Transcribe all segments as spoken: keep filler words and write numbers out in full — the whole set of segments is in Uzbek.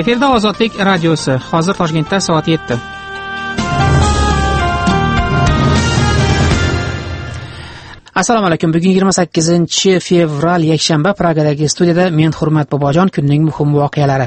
Efirda Ozodlik radiosi. Hozir Toshkentda soat yetti. Assalomu alaykum. Bugun yigirma sakkizinchi fevral yakshanba. Pragadagi studiyada men Hurmat Bobojon. Kunning muhim voqealari.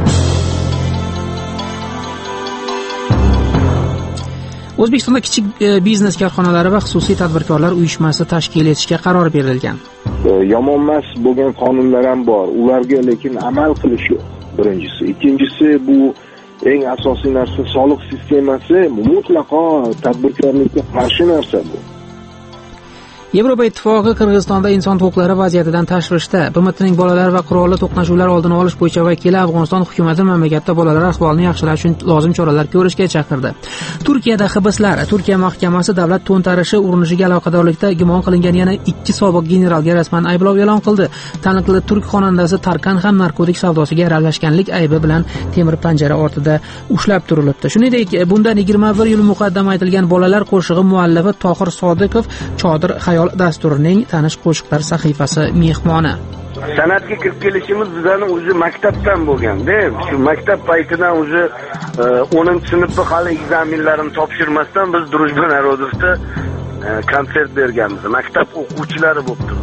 O'zbekistonda kichik biznes korxonalari va xususiy tadbirkorlar uyushmasi tashkil etishga qaror berilgan. Yomon emas bo'lgan qonunlar ham bor. Ularga lekin amal qilish yo'q. Birinchisi, ikkinchisi bu eng asosiy narsa soliq sistemasi mutlaqo tadbirkorlikka qarshi narsa bu. Yevropa Ittifoqi Qirg'izistonda inson huquqlari vaziyatidan tashvishda. B M Tning bolalar va qurolli to'qnashuvlar oldini olish bo'yicha vakili Afg'oniston hukumati mamlakatda bolalar ahvolini yaxshilash uchun lozim choralar ko'rishga chaqirdi. Turkiyada hibslar. Turkiya mahkamasi davlat to'ntarishi urinishiga aloqadorlikda gumon qilingan yana ikki sobiq generalga rasman ayblov e'lon qildi. Taniqli turk xonandasi Tarkan ham narkotik savdosiga aralashganlik aybi bilan temir panjara ortida ushlab turilibdi. Shuningdek, bundan yigirma bir yil muqaddam aytilgan bolalar qo'shig'i muallifi Tohir Sodiqov Chodir dasturining tanish qo'shiqlar sahifasi mehmoni. San'atga kirib kelishimiz bizani o'zi maktabdan bo'lganda, shu maktab paytidan o'zi o'ninchi sinfda hali ekzaminlarini topshirmasdan biz Drujba Narodovda konsert berganmiz. Maktab o'quvchilari bo'lib turibdi.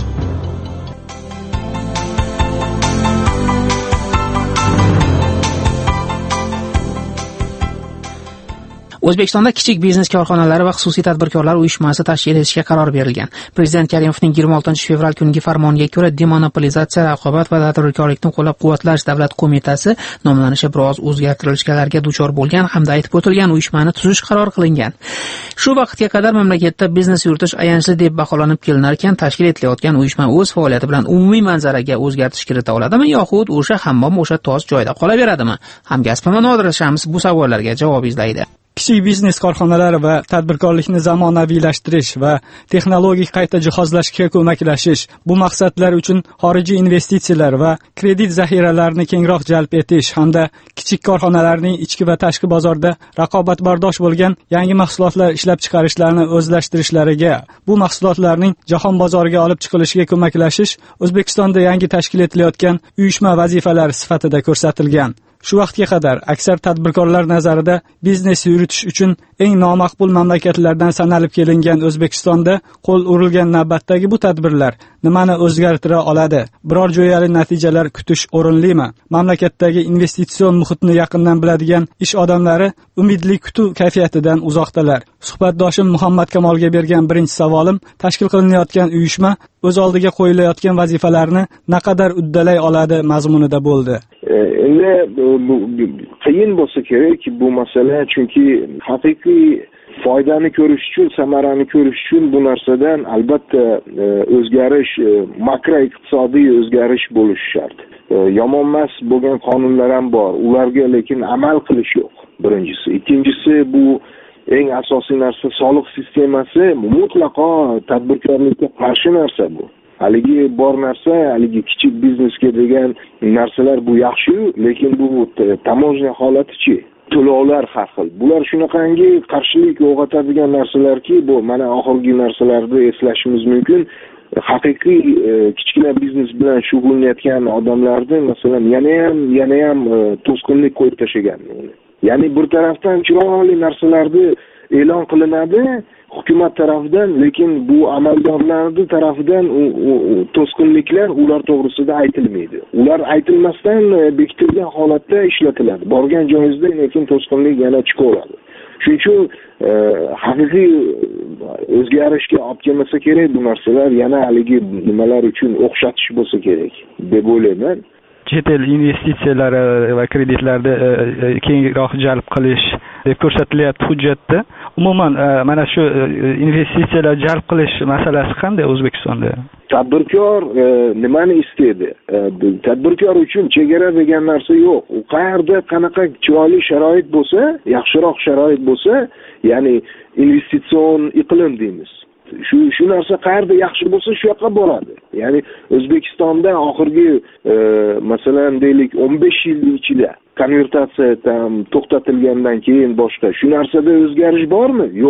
O'zbekistonda kichik biznes korxonalari va xususiy tadbirkorlar uyushmasi tashkil etishga qaror berilgan. Prezident Karimovning yigirma oltinchi fevral kungi farmoniga ko'ra demonopolizatsiya, raqobat va tadbirkorlikni qo'llab-quvvatlash davlat qo'mitasi nomlanishi biroz o'zgartirishlarga duchor bo'lgan hamda aytib o'tilgan uyushmani tuzish qaror qilingan. Shu vaqtga qadar mamlakatda biznes yuritish ayanchli deb baholanib kelinar ekan, tashkil etilayotgan uyushma o'z faoliyati bilan umumiy manzaraga o'zgartirish kirita oladimi yoxud o'sha hammom o'sha toz joyda qolaveradimi? Hamkasbim Nodir Shams bu savollarga javob izlaydi. Kichik biznes korxonalari va tadbirkorlikni zamonaviylashtirish va texnologik qayta jihozlashga ko'maklashish, bu maqsadlar uchun xorijiy investitsiyalar va kredit zaxiralarini kengroq jalb etish hamda kichik korxonalarning ichki va tashqi bozorda raqobatbardosh bo'lgan yangi mahsulotlar ishlab chiqarishlarini o'zlashtirishlariga, bu mahsulotlarning jahon bozoriga olib chiqilishiga ko'maklashish O'zbekistonda yangi tashkil etilayotgan uyushma vazifalari sifatida ko'rsatilgan. Shu vaqtga qadar aksar tadbirkorlar nazarida biznes yuritish uchun eng nomaqbul mamlakatlardan sanalib kelingan O'zbekistonda qo'l urilgan navbatdagi bu tadbirlar nimani o'zgartira oladi? Biror jo'yali natijalar kutish o'rinlimi? Mamlakatdagi investitsion muhitni yaqindan biladigan ish odamlari umidli kutuv kayfiyatidan uzoqdalar. Suhbatdoshim Muhammad Kamolga bergan birinchi savolim, tashkil qilinayotgan uyushma o'z oldiga qo'yilayotgan vazifalarni naqadar uddalay oladi mazmunida bo'ldi. Endi qiyin bo'lsa kerak bu masala, chunki haqiqiy foydani ko'rish uchun, samarani ko'rish uchun bu narsadan albatta o'zgarish, makroiqtisodiy o'zgarish bo'lishi shart. Yomon emas bo'lgan qonunlar ham bor. Ularga lekin amal qilish yo'q. Birinchisi, ikkinchisi bu eng asosiy narsa soliq sistemasi mutlaqo tadbirkorlikka qarshi narsa bu. Haligi bor narsa, haligi kichik biznesga degan narsalar bu yaxshi, lekin bu tamojna holatichi, to'lovlar har xil. Bular shunaqangi qarshilik uyg'otadigan narsalarki, bu mana oxirgi narsalarni eslashimiz mumkin. Haqiqiy kichkina biznes bilan shug'ullanayotgan odamlarni masalan yana ham yana ham to'sqinlik qo'yib tashlagan. Ya'ni bir tarafdan chiroyli narsalarni e'lon qilinadi hukumat tarafidan, lekin bu amaldorlarning tarafidan to'sqinliklar ular to'g'risida aytilmaydi. Ular aytilmasdan bekitilgan holatda ishlatiladi. Borgan joyingizda lekin to'sqinlik yana chiqaveradi. Shuning uchun haqiqiy o'zgarishga olib kelmasa kerak bu narsalar, yana haligi nimalar uchun o'xshatish bo'lsa kerak deb o'ylayman. Chet el investitsiyalari va kreditlarni kengroq jalb qilish deb ko'rsatilyapti hujjatda. Umuman mana shu investitsiyalar jalb qilish masalasi qanday O'zbekistonda? Tadbirkor nimani istaydi? Tadbirkor uchun chegara degan narsa yo'q. U qayerda qanaqa chiroyli sharoit bo'lsa, yaxshiroq sharoit bo'lsa, ya'ni investitsion iqlim deymiz. Shu shu narsa qayerda yaxshi bo'lsa shu yoqqa boradi. Ya'ni O'zbekistonda oxirgi masalan deylik o'n besh yil ichida konvertatsiya tam to'xtatilgandan keyin boshqa shu narsada o'zgarish bormi? Yo'q.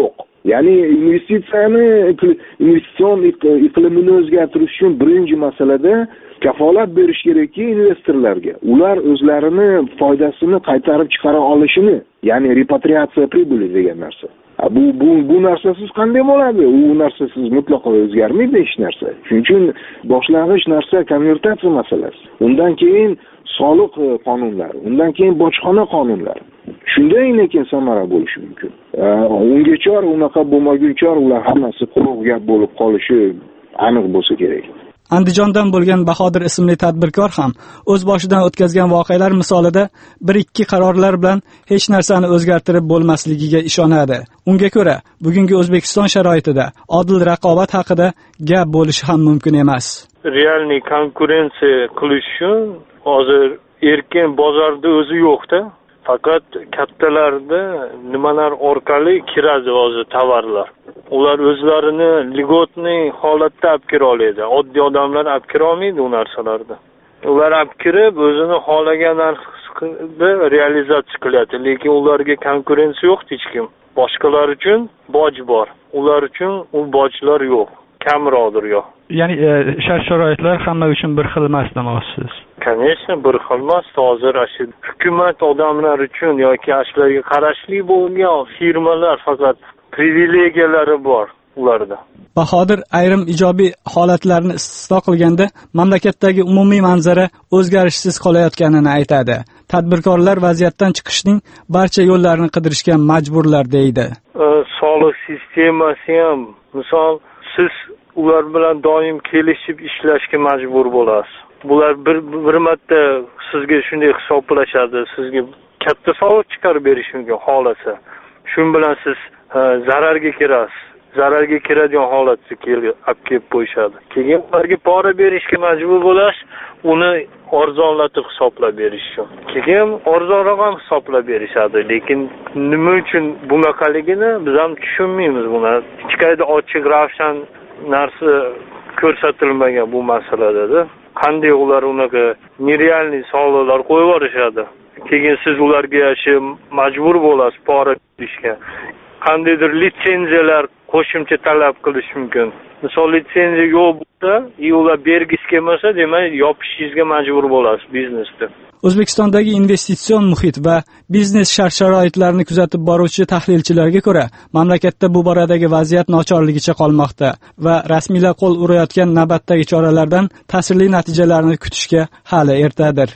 Ya'ni investitsiyani investitsion iqlimini o'zgartirish uchun birinchi masalada kafolat berish kerakki investorlarga. Ular o'zlarini foydasini qaytarib chiqara olishini, ya'ni repatriatsiya pribuli degan narsa. Bu bu bu narsasiz qanday bo'ladi? U narsasiz mutlaqo o'zgarmaydi hech narsa. Shuning uchun boshlang'ich narsa konvertatsiya masalasi. Undan keyin soliq qonunlari, undan keyin bojxona qonunlari. Shundagina keyin samara bo'lishi mumkin. Ungacha unaqa bo'lmaguncha ular hammasi quruq gap bo'lib qolishi aniq bo'lsa kerak. Andijondan bo'lgan Bahodir ismli tadbirkor ham o'z boshidan o'tkazgan voqealar misolida bir ikki qarorlar bilan hech narsani o'zgartirib bo'lmasligiga ishonadi. Unga ko'ra, bugungi O'zbekiston sharoitida odil raqobat haqida gap bo'lishi ham mumkin emas. Realniy konkurensiya qilish uchun hozir erkin bozorda o'zi yo'q-da. Faqat kattalarda nimalar orqali kiradi hozir tovarlar. Ular o'zlarini ligotniy holatda olib kira oladi. Oddiy odamlar olib kira olmaydi u narsalarda. Ular olib kirib o'zini xohlagan narxda realizatsiya qiladi, lekin ularga konkurensiya yo'q hech kim. Boshqalar uchun boj bor. Ular uchun u bojlar yo'q. Kamroqdir yo'q. Ya'ni shart-sharoitlar hamma uchun bir xil emas demoqchisiz. Конечно, bir xil emas. Hozir shu hukumat odamlar uchun yoki ashlarga qarashli bo'lgan firmalar faqat privilegiyalari bor ularda. Bahodir ayrim ijobiy holatlarni istisno qilganda mamlakatdagi umumiy manzara o'zgarishsiz qolayotganini aytadi. Tadbirkorlar vaziyatdan chiqishning barcha yo'llarini qidirishga majburlar deydi. Soliq sistemasi ham, misol siz ular bilan doim kelishib ishlashga majbur bo'lasiz. Bular bir bir marta sizga shunday hisoblashadi, sizga katta soliq chiqarib berish mumkin xohlasa. Shun bilan siz zararga kirasiz. Zararga kiradigan holatga kelib kelib qo'yishadi. Keyin ularga pora berishga majbur bo'lasiz, uni arzonlatib hisoblab berish uchun. Keyin arzonroq ham hisoblab berishadi, lekin nima uchun bunaqaligini biz ham tushunmaymiz buni. Hech qayerda ochiq ravshan narsa ko'rsatilmagan bu masalada. Qanday ular unaqa nerealniy soliqlar qo'yib yuborishadi. Keyin siz ularga yashi majbur bo'lasiz pora berishga. Qandaydir litsenziyalar qo'shimcha talab qilish mumkin. Misol litsenziya yo'q bo'lsa, ular bergisi kelmasa, demak, yopishingizga majbur bo'lasiz biznesda. O'zbekistondagi investitsion muhit va biznes shart-sharoitlarini kuzatib boruvchi tahlilchilarga ko'ra, mamlakatda bu boradagi vaziyat nochorligicha qolmoqda va rasmiylar qo'l urayotgan navbatdagi choralardan ta'sirli natijalarni kutishga hali ertadir.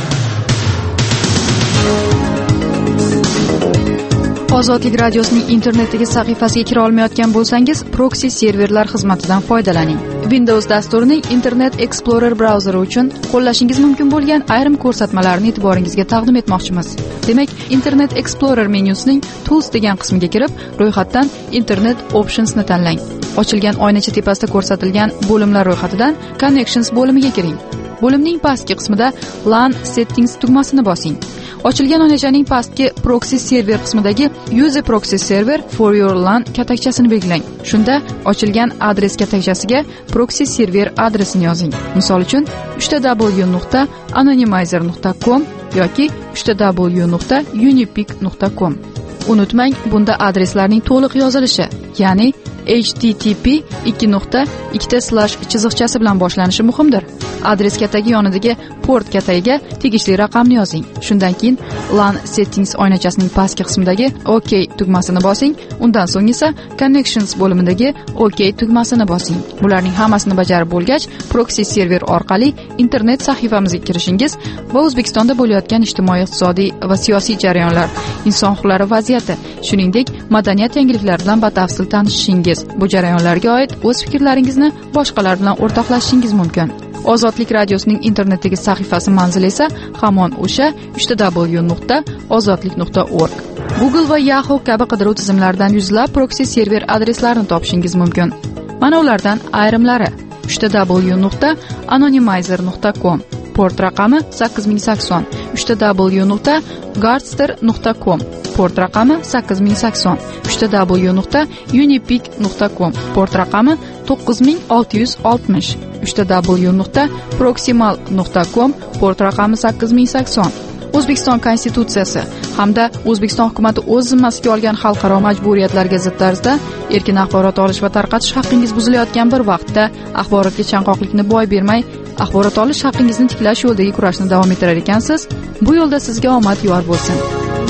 Ozodlik radiosining internetdagi sahifasiga kira olmayotgan bo'lsangiz, proxy serverlar xizmatidan foydalaning. Windows dasturining Internet Explorer brauzeri uchun qo'llashingiz mumkin bo'lgan ayrim ko'rsatmalarni e'tiboringizga taqdim etmoqchimiz. Demak, Internet Explorer menyusining Tools degan qismiga kirib, ro'yxatdan Internet Options ni tanlang. Ochilgan oynacha tepasida ko'rsatilgan bo'limlar ro'yxatidan Connections bo'limiga kiring. Bo'limning pastki qismida LAN Settings tugmasini bosing. Ochilgan oynachaning pastki proxy server qismidagi Use proxy server for your LAN katakchasini belgilang. Shunda ochilgan adres katakchasiga proxy server adresini yozing. Misol uchun uch w nuqta anonymizer nuqta com yoki uch w nuqta unipic nuqta com. Unutmang, bunda adreslarning to'liq yozilishi, ya'ni h t t p ikki nuqta ikkita slash chiziqchasi bilan boshlanishi muhimdir. Adres katagi yonidagi port katagiga tegishli raqamni yozing. Shundan keyin LAN settings oynachasining pastki qismidagi OK tugmasini bosing. Undan so'ng esa Connections bo'limidagi OK tugmasini bosing. Bularning hammasini bajarib bo'lgach, proxy server orqali internet sahifamizga kirishingiz va O'zbekistonda bo'layotgan ijtimoiy-iqtisodiy va siyosiy jarayonlar, inson huquqlari vaziyati, shuningdek madaniyat yangiliklari bilan batafsil tanishishingiz, bu jarayonlarga oid o'z fikrlaringizni boshqalar bilan o'rtoqlashishingiz mumkin. Ozodlik radiosining internetdagi sahifasi manzili esa hamon o'sha uch w nuqta ozodlik nuqta org. Google va Yahoo kabi qidiruv tizimlaridan yuzlab proxy server adreslarini topishingiz mumkin. Mana ulardan ayrimlari: uch w nuqta anonymizer nuqta com, port raqami sakkiz ming sakson, uch w nuqta gardster nuqta com, port raqami sakkiz ming sakson, uch w nuqta unipic nuqta com, port raqami to'qqiz ming olti yuz oltmish, uch w nuqta proximal nuqta com, port raqami sakkiz ming sakson, O'zbekiston Konstitutsiyasi hamda O'zbekiston hukuomati o'z zimmasiga olgan xalqaro majburiyatlarga zid tarzda erkin axborot olish va tarqatish haqqingiz buzilayotgan bir vaqtda axborotga chanqoqlikni boy bermay, axborot olish haqqingizni tiklash yo'lidagi kurashni davom ettirar ekansiz, bu yo'lda sizga omad yor bo'lsin.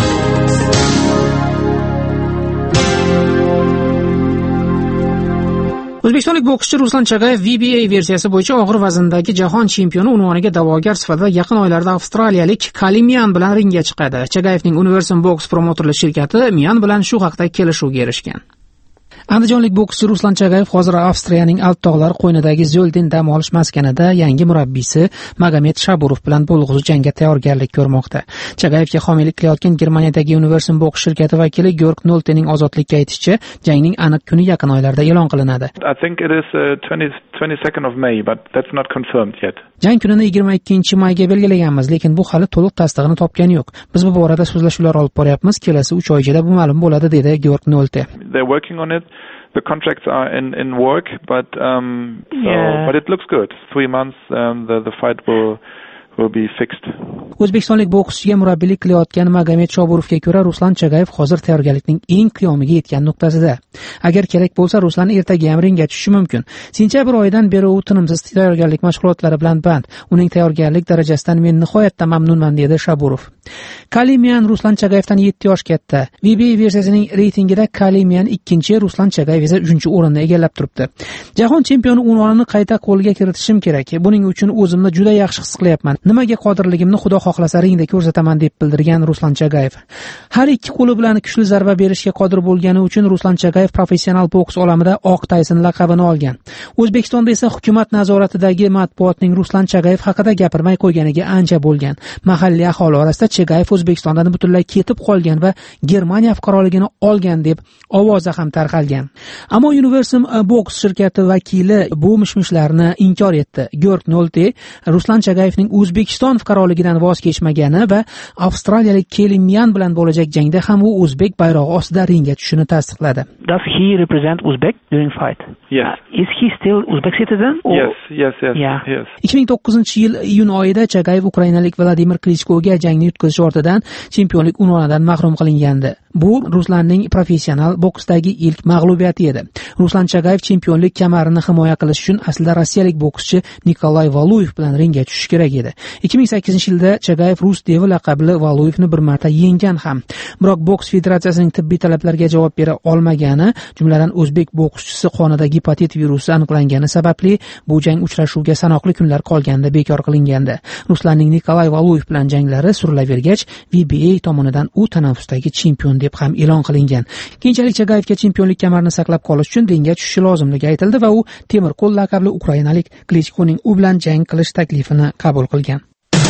O'zbekistonlik bokschi Ruslan Chagayev V B A versiyasi bo'yicha og'ir vazndagi jahon chempioni unvoniga da'vogar sifatida yaqin oylarda avstraliyalik Kali Mian bilan ringga chiqadi. Chagayevning Universal Box promotorlik shirkati Mian bilan shu haqda kelishuvga erishgan. Andijonlik bokschi Ruslan Chagayev hozir Avstriyaning Alp tog'lari qo'ynidagi Zoldin dam olish maskanida yangi murabbiysi Magomed Shaburov bilan bo'lg'usi jangga tayyorgarlik ko'rmoqda. Chagayevga homiylik qilayotgan Germaniyadagi Universal Box shirkati vakili Georg Noltening ozodlikka aytishicha, jangning aniq kuni yaqin oylarda e'lon qilinadi. I think it is uh, twenty-second of May, but that's not confirmed yet. Jang kunini yigirma ikkinchi mayga belgilaganmiz, lekin bu hali to'liq tasdig'ini topgani yo'q. Biz bu borada so'zlashuvlar olib boryapmiz, kelasi uch oy ichida bu ma'lum bo'ladi, dedi Georg Nolte. They're working on it. The contracts are in in work, but um so, yeah. but it looks good. Three months um the the fight will will be fixed. O'zbekistonlik bokschiga murabbiylik qilayotgan Magomed Shaburovga ko'ra, Ruslan Chagayev hozir tayyorgarlikning eng qiyomiga yetgan nuqtasida. Agar kerak bo'lsa, Ruslan ertaga ham ringga tushishi mumkin. Sentyabr oyidan beri u tinimsiz tayyorgarlik mashg'ulotlari bilan band. Uning tayyorgarlik darajasidan men nihoyatda mamnunman, dedi Shaburov. Kalimian Ruslan Chagayevdan yetti yosh katta. V B A versiyasining reytingida Kalimian ikkinchi, Ruslan Chagayev esa uchinchi o'rinni egallab turibdi. Jahon chempioni unvonini qayta qo'lga kiritishim kerak. Buning uchun o'zimni juda yaxshi his qilyapman. Nimaga qodirligimni Xudo xohlasa ringda ko'rsataman, deb bildirgan Ruslan Chagayev. Har ikki qo'li bilan kuchli zarba berishga qodir bo'lgani uchun Ruslan Chagayev professional boks olamida Oq Tayson laqabini olgan. O'zbekistonda esa hukumat nazoratidagi matbuotning Ruslan Chagayev haqida gapirmay qo'yganiga ancha bo'lgan. Mahalliy aholi orasida Chagayev O'zbekistondan butunlay ketib qolgan va Germaniya fuqaroligini olgan deb ovoza ham tarqalgan. Ammo Universal Box shirkati vakili bu mishmishlarni inkor etdi. Georg Nolte Ruslan Chagayevning O'zbekiston fuqaroligidan voz kechmagani va avstraliyalik Kali Mian bilan bo'lajak jangda ham u o'zbek bayrog'i ostida ringga tushishini tasdiqladi. Does he represent Uzbek during fight? Yes. Uh, is he still Uzbek citizen? Or... Yes, yes, yes. Yeah. yes. ikki ming to'qqizinchi yil iyun oyida Chagayev ukrainalik Vladimir Klichkoga jangni yutkazish ortidan chempionlik unvonidan mahrum qilingandi. Bu Ruslanning professional boksdagi ilk mag'lubiyati edi. Ruslan Chagayev chempionlik kamarini himoya qilish uchun aslida rossiyalik bokschi Nikolay Valuyev bilan ringga tushishi kerak edi. ikki ming sakkizinchi yilda Chagayev Rus devi laqabli Valuyevni bir marta yenggan ham. Biroq boks federatsiyasining tibbiy talablarga javob bera olmagani, jumladan o'zbek bokschisi qonida gepatit virusi aniqlangani sababli bu jang uchrashuvga sanoqli kunlar qolganda bekor qilingandi. Ruslanning Nikolay Valuyev bilan janglari surilavergach, V B A tomonidan u tanaffusdagi chempion deb ham e'lon qilingan. Keyinchalik Chagayevga chempionlik kamarini saqlab qolish uchun ringga tushishi lozimligi aytildi va u temir qo'l laqabli ukrainalik Klichkoning u bilan jang qilish taklifini qabul qilgan.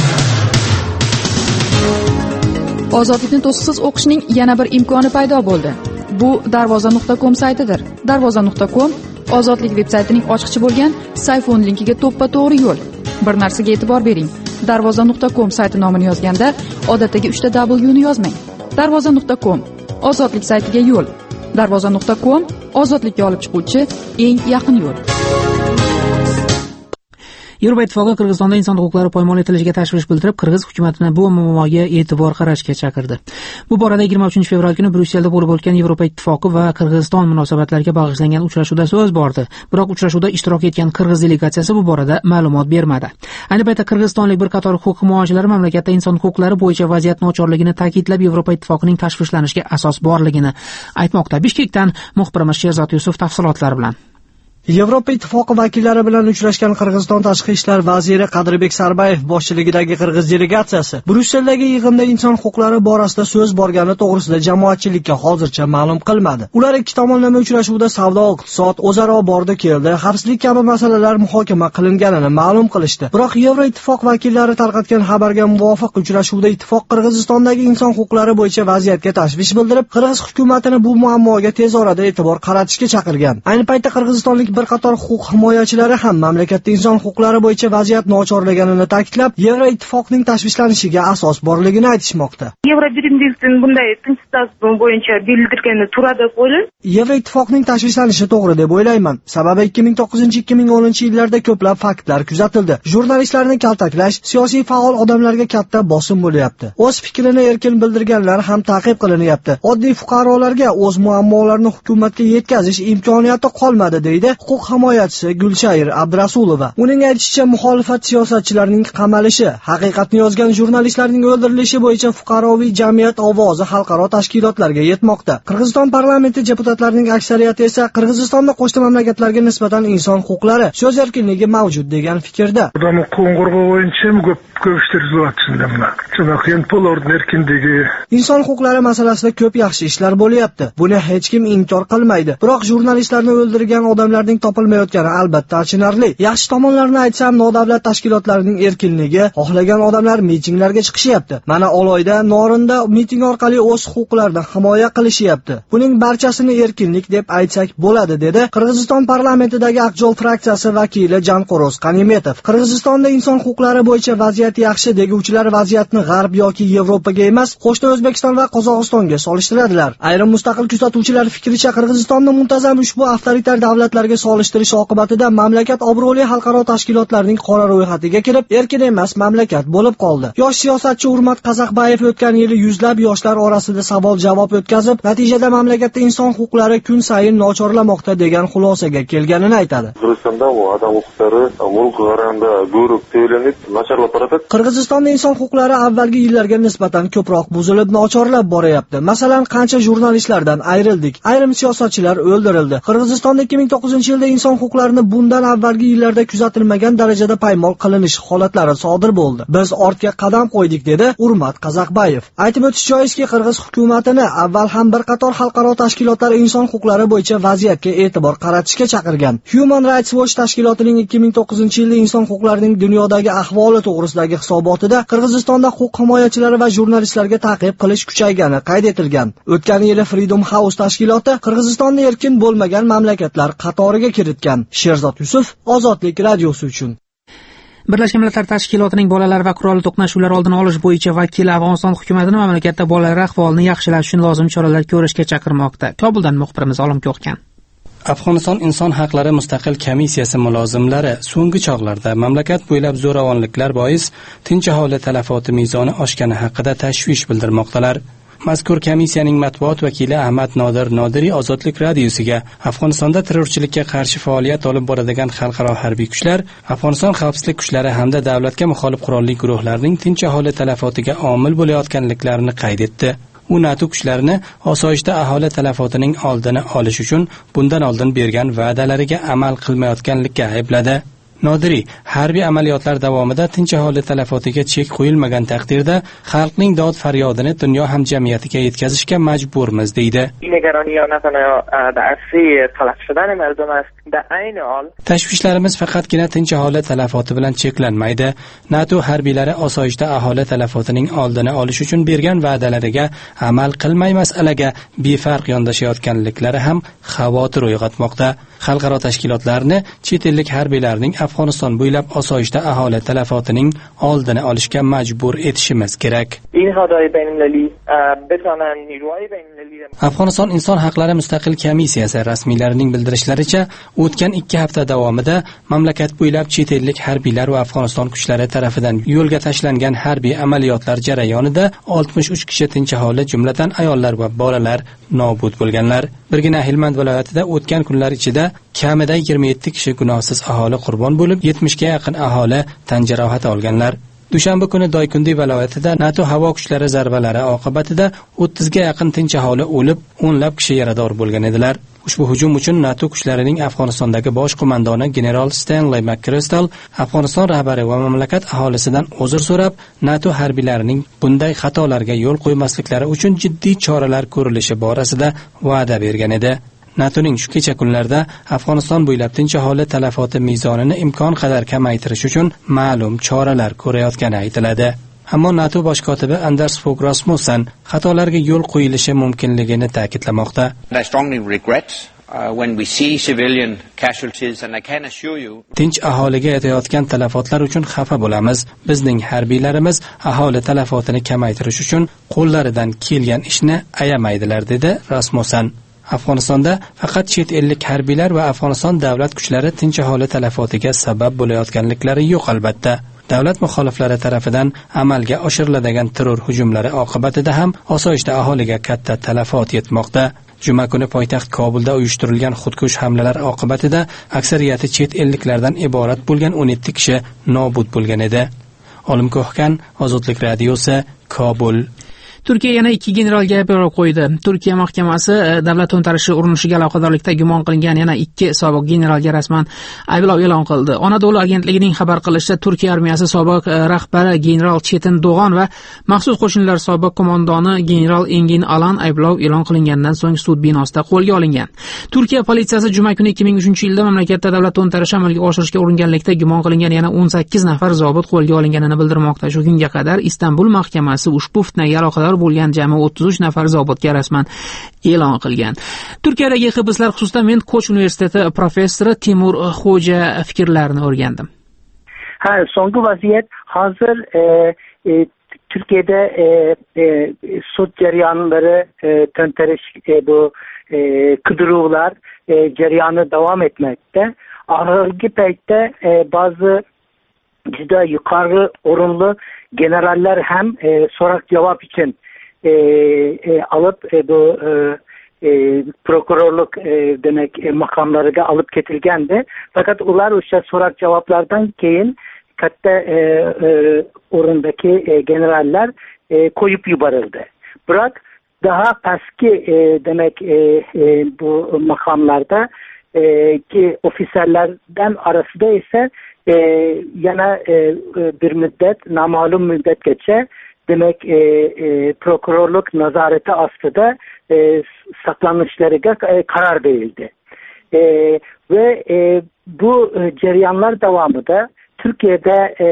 Ozodlikni to'siqsiz o'qishning yana bir imkoni paydo bo'ldi. Bu darvoza nuqta com saytidir. darvoza nuqta com Ozodlik veb-saytining ochiqchi bo'lgan Sayfon linkiga to'ppa-to'g'ri yo'l. Bir narsaga e'tibor bering. darvoza nuqta com sayti nomini yozganda odatdagi uchta W ni yozmang. darvoza nuqta com Ozodlik saytiga yo'l. darvoza nuqta com ozodlikka olib chiquvchi eng yaqin yo'l. Yevropa Ittifoqi Qirg'izistonda inson huquqlari poymol etilishiga tashvish bildirib, Qirg'iz hukumatini bu muammoga e'tibor qaratishga chaqirdi. Bu borada yigirma uchinchi fevral kuni Bryusselda bo'lib o'tgan Yevropa Ittifoqi va Qirg'iziston munosabatlariga bag'ishlangan uchrashuvda so'z bordi. Biroq uchrashuvda ishtirok etgan Qirg'iz delegatsiyasi bu borada ma'lumot bermadi. Ayni paytda Qirg'izistonlik bir qator huquq himoyachilari mamlakatda inson huquqlari bo'yicha vaziyat nochorligini ta'kidlab, Yevropa Ittifoqining tashvishlanishiga asos borligini aytmoqda. Bishkekdan muxbirimiz Sherzod Yusuf tafsilotlar bilan. Yevropa Ittifoqi vakillari bilan uchrashgan Qirg'iziston tashqi ishlar vaziri Qadirbek Sarbayev boshchiligidagi Qirg'iz delegatsiyasi Brusseldagi yig'inda inson huquqlari borasida so'z borgani to'g'risida jamoatchilikka hozircha ma'lum qilmadi. Ular ikki tomonlama uchrashuvda savdo, iqtisod, o'zaro bordi keldi, xavfsizlik kabi masalalar muhokama qilinganini ma'lum qilishdi. Biroq Yevropa Ittifoq vakillari tarqatgan xabarga muvofiq uchrashuvda ittifoq Qirg'izistondagi inson huquqlari bo'yicha vaziyatga tashvish bildirib, Qirg'iz hukumatini bu muammoga tez orada e'tibor qaratishga chaqirgan. Ayni paytda qirg'izistonlik bir qator huquq himoyachilari ham mamlakatda inson huquqlari bo'yicha vaziyat nochorlaganini ta'kidlab, Yevroittifoqning tashvishlanishiga asos borligini aytishmoqda. Yevrobirimlikning bunday tinchlik bo'yicha bildirgani turadi deb o'ylayman. Yevroittifoqning tashvishlanishi to'g'ri deb o'ylayman. Sababi ikki ming to'qqizinchi ikki ming o'ninchi yillarda ko'plab faktlar kuzatildi. Jurnalistlarni kaltaklash, siyosiy faol odamlarga katta bosim bo'lyapti. O'z fikrini erkin bildirganlar ham ta'qib qilinyapti. Oddiy fuqarolarga o'z muammolarini hukumatga yetkazish imkoniyati qolmadi, deydi huquq himoyachisi Gulchayr Abdurasulova. Uning aytishicha, muxolifat siyosatchilarining qamalishi, haqiqatni yozgan jurnalistlarning o'ldirilishi bo'yicha fuqaroviy jamiyat ovozi xalqaro tashkilotlarga yetmoqda. Qirg'iziston parlamenti deputatlarining aksariyati esa Qirg'izistonda qo'shni mamlakatlarga nisbatan inson huquqlari, so'z erkinligi mavjud degan fikrda. Odam huquqini qo'g'dash bo'yicha ko'p ko'p ishlar qilyapsizlar. Chunki po'lorning erkinligi, inson huquqlari masalasida ko'p yaxshi ishlar bo'lyapti. Buni hech kim inkor qilmaydi. Biroq jurnalistlarni o'ldirgan odamlarning topilmayotgani albatta achinarli. Yaxshi tomonlarini aytsam, nodavlat tashkilotlarining erkinligi, xohlagan odamlar mitinglarga chiqishyapti. Mana Oloyda, Norinda miting orqali o'z huquqlarini himoya qilishyapti. Buning barchasini erkinlik deb aytsak bo'ladi, dedi Qirg'iziston parlamentidagi Aqjol fraksiyasi vakili Janqo'roz Qanimetov. Qirg'izistonda inson huquqlari bo'yicha vaziyat yaxshi deguvchilar vaziyatni G'arb yoki Yevropaga emas, qo'shni O'zbekiston va Qozog'istonga solishtiradilar. Ayrim mustaqil kuzatuvchilar fikricha, Qirg'izistonni muntazam ushbu avtoritar davlatlarga solishtirish oqibatida mamlakat obro'li xalqaro tashkilotlarning qora ro'yxatiga kirib, erkin emas mamlakat bo'lib qoldi. Yosh siyosatchi Urmat Qazaqbayev o'tgan yili yuzlab yoshlar orasida savol-javob o'tkazib, natijada mamlakatda inson huquqlari kun sayin nochorlamoqda degan xulosaga kelganini aytadi. Qirg'izistonda odam huquqlari mulk g'aranda ko'rib to'lanib, nacharlab boradi. Qirg'izistonda inson huquqlari avvalgi yillarga nisbatan ko'proq buzilib, nochorlab boryapti. Masalan, qancha jurnalistlardan ayrildik, ayrim siyosatchilar o'ldirildi. Qirg'izistonda ikki ming to'qqizinchi yilda inson huquqlarini bundan avvalgi yillarda kuzatilmagan darajada paymol qilinish holatlari sodir bo'ldi. Biz ortga qadam qo'ydik, dedi Urmat Qazaqbayev. Aytib o'tish joizki, Qirg'iz hukumatini avval ham bir qator xalqaro tashkilotlar inson huquqlari bo'yicha vaziyatga e'tibor qaratishga chaqirgan. Human Rights Watch tashkilotining ikki ming to'qqizinchi yilda inson huquqlarining dunyodagi ahvoli to'g'risidagi hisobotida Qirg'izistonda huquq himoyachilari va jurnalistlarga ta'qib qilish kuchaygani qayd etilgan. O'tgan yili Freedom House tashkiloti Qirg'izistonni erkin bo'lmagan mamlakatlar qatoriga kiritgan. Sherzod Yusuf, Ozodlik radiosi uchun. Birlashgan Millatlar Tashkilotining bolalar va qurolli to'qnashuvlar oldini olish bo'yicha vakili Afg'oniston hukumatini mamlakatda bolalar ahvolini yaxshilash uchun lozim choralar ko'rishga chaqirmoqda. Kobuldan muxbirimiz Olim Ko'rkan. Afg'oniston inson haqlari mustaqil komissiyasi mulozimlari so'nggi chog'larda mamlakat bo'ylab zo'ravonliklar bois tinch aholi talafoti mezoni oshgani haqida tashvish bildirmoqdalar. Mazkur komissiyaning matbuot vakili Ahmad Nodir Nodiriy Ozodlik radiosiga Afg'onistonda terrorchilikka qarshi faoliyat olib boradigan xalqaro harbiy kuchlar, Afg'oniston xavfsizlik kuchlari hamda davlatga muxolif qurolli guruhlarning tinch aholi talafotiga omil bo'layotganliklarini qayd etdi. U NATO kuchlarini osoyishta aholi talafotining oldini olish uchun bundan oldin bergan va'dalariga amal qilmayotganlikka aybladi. Nodiriy harbiy amaliyotlar davomida tinch aholi talafotiga chek qo'yilmagan taqdirda xalqning dod faryodini dunyo hamjamiyatiga yetkazishga majburmiz, deydi. Tashvishlarimiz faqatgina tinch aholi talafoti bilan cheklanmaydi. NATO harbiylari osoyishta aholi talafotining oldini olish uchun bergan va'dalariga amal qilmay masalaga befarq yondashayotganliklari ham xavotir uyg'otmoqda. Xalqaro tashkilotlarni chet ellik harbiylarning Afg'oniston bo'ylab osoyishta aholi talafotining oldini olishga majbur etishimiz kerak. Afg'oniston inson haqlari mustaqil komissiyasi rasmiylarining bildirishlaricha, o'tgan ikki hafta davomida mamlakat bo'ylab chet ellik harbiylar va Afg'oniston kuchlari tarafidan yo'lga tashlangan harbiy amaliyotlar jarayonida oltmish uch kishi tinch aholi, jumladan ayollar va bolalar nobud bo'lganlar. Birgina Helmand viloyatida o'tgan kunlar ichida kamida yigirma yetti kishi gunohsiz aholi qurbon bo'lib, yetmishga yaqin aholi tan jarohati olganlar. Dushanba kuni Doykundi viloyatida NATO havo kuchlari zarbalari oqibatida o'ttizga yaqin tinch aholi o'lib, o'nlab kishi yarador bo'lgan edilar. Ushbu hujum uchun NATO kuchlarining Afg'onistondagi bosh qo'mondoni general Stanley McChrystal Afg'oniston rahbari va mamlakat aholisidan uzr so'rab, NATO harbiylarining bunday xatolarga yo'l qo'ymasliklari uchun jiddiy choralar ko'rilishi borasida va'da bergan edi. NATOning shu kecha kunlarda Afg'oniston bo'ylab tinch aholi talafoti mezonini imkon qadar kamaytirish uchun ma'lum choralar ko'rayotgani aytiladi. Ammo NATO bosh kotibi Anders Fogh Rasmussen xatolarga yo'l qo'yilishi mumkinligini ta'kidlamoqda. Tinch aholiga yetayotgan talafotlar uchun xafa bo'lamiz. Bizning harbiylarimiz aholi talafotini kamaytirish uchun qo'llaridan kelgan ishni ayamaydilar, dedi Rasmussen. Afg'onistonda faqat chet ellik harbiylar va Afg'oniston davlat kuchlari tinch aholi talafotiga sabab bo'layotganliklari yo'q albatta. Davlat muxoliflari tarafidan amalga oshiriladigan terror hujumlari oqibatida ham osoyishta aholiga katta talafot yetmoqda. Juma kuni poytaxt Kobulda uyushtirilgan xudkush hamlalar oqibatida aksariyati chet elliklardan iborat bo'lgan o'n yetti kishi nobud bo'lgan edi. Olim Ko'hkan, Ozodlik radiosi, Kobul. Turkiya yana ikki generalga ayblov qo'ydi. Turkiya mahkamasi davlat to'ntarishi urinishiga aloqadorlikda gumon qilingan yana ikki sobiq generalga rasman ayblov e'lon qildi. Anadolu agentligining xabar qilishicha, Turkiya armiyasi sobiq rahbari general Chetin Doğan va maxsus qo'shinlar sobiq qo'mondoni general Engin Alan ayblov e'lon qilingandan so'ng sud binosida qo'lga olingan. Turkiya politsiyasi juma kuni ikki ming uchinchi yilda mamlakatda davlat to'ntarishi amalga oshirishga uringanlikda gumon qilingan yana o'n sakkiz nafar zobit qo'lga olinganini bildirmoqda. Shu kunga qadar Istanbul mahkamasi ushbu fitnaga aloqador bo'lgan jami o'ttiz uch nafar zobitga rasman e'lon qilgan. Turkiyadagi hibslar xususida men Koç universiteti professori Timur Xo'ja fikrlarini o'rgandim. Ha, so'nggi vaziyat hozir e, e, Türkiye'de e, e, sud jarayonlari, e, to'ntarish e, bu e, qidiruvlar e, jarayoni davom etmoqda. Oxirgi paytda e, bazı juda yuqori o'rinli generaller ham e, so'roq javob uchun e, e, alıp e, bu e, e, prokurorluk e, demek e, makamlarına alıp ketilgendi. Fakat ular o'sha so'roq javoblardan keyin katta e, e, o'rindagi e, generaller e, koyup yuborildi. Biroq daha pastki e, demek e, e, bu makamlarda e, ki ofislerlerden arasında ise e, yana e, bir müddet, namalum müddet geçe. Demek e, e, prokurorluk nazareti aslında e, saklanışlarına e, karar verildi. E, ve e, bu e, cereyanlar devamında Türkiye'de e,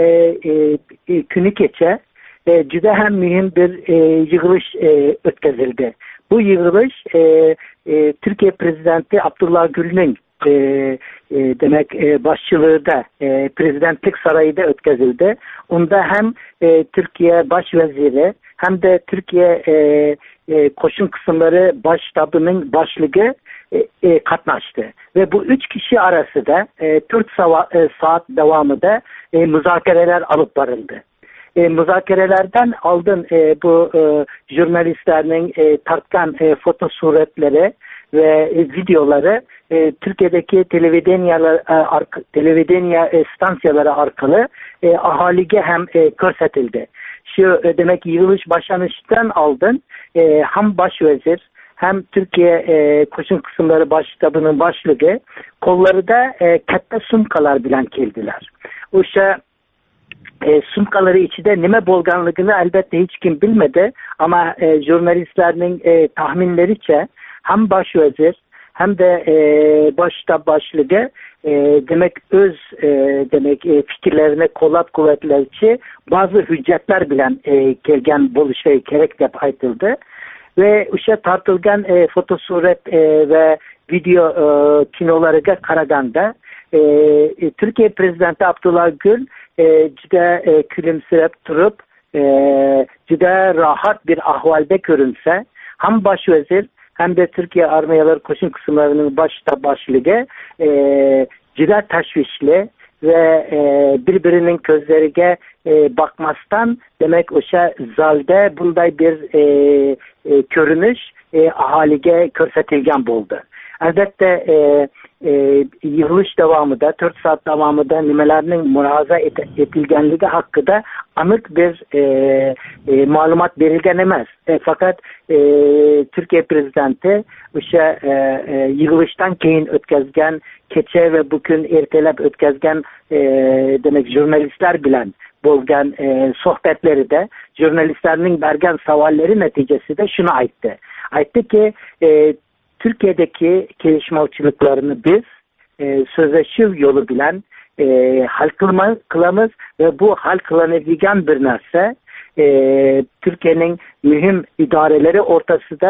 e, günü geçe e, cüda hem mühim bir e, yığılış e, ötkezildi. Bu yığılış e, e, Türkiye Prezidenti Abdullah Gül'ün e, e, demek e, başçılığında e, prezidentlik sarayında ötkezildi. Onda hem e, Türkiye Başveziri hem de Türkiye e, e, koşun kısımları başştabının başlığı e, e, katlaştı. Ve bu üç kişi arasında e, dört e, saat devamında e, müzakereler alıp varıldı. E, müzakerelerden aldın e, bu e, jurnalistlerin e, tartkan e, foto suretleri ve e, videoları e, Türkiye'deki televideniyalar e, televideniya e, stansiyaları arkalı e, ahaliye hem e, körsetildi. Şu e, demek yığılış başlanıştan aldın e, hem başvezir hem Türkiye e, koşun kısımları başştabının başlığı kolları da e, katta sumkalar bilen keldiler. Uşa e, sumkaları içinde nime bolganlığını elbette hiç kim bilmedi ama e, jurnalistlerin e, tahminleriçe hem başvezir hem de e, başştab başlığı e, demek öz e, demek e, fikirlerine kolap kuvvetlerçi bazı hüccetler bilen e, gelgen boluşayı gerek de aytıldı. Ve uşa tartılgan e, fotosuret e, ve video e, kinolarıga karaganda e, e, Türkiye Prezidenti Abdullah Gül e, juda e, külümsirep turup e, juda rahat bir ahvalde görünse hem başvezir hem de Türkiye Armiyalar Koşun kısımlarının başta başlığı e, juda teşvişli ve e, birbirinin gözlerine e, bakmastan demek uşa zalde bunday bir e, e, görünüş e, ahaliye körsetilgen buldu. Elbette e, e, yığılış devamında dört saat devamında nimelerinin müraza et, etilgenliği hakkında anık bir e, e, malumat verilgen emez. E, fakat e, Türkiye Prezidenti uşa e, e, yığılıştan keyin ötkezgen keçe ve bugün ertelep ötkezgen e, demek jurnalistler bilen bolgan e, sohbetleri de jurnalistlerinin bergen savalleri neticesi de şunu ayttı. Ayttı ki e, Türkiye'deki gelişmeciliklerini biz e, sözleşiv yolu bilen e, hal kılamız ve bu hal kılanabilen bir narsa e, Türkiye'nin mühim idareleri ortasında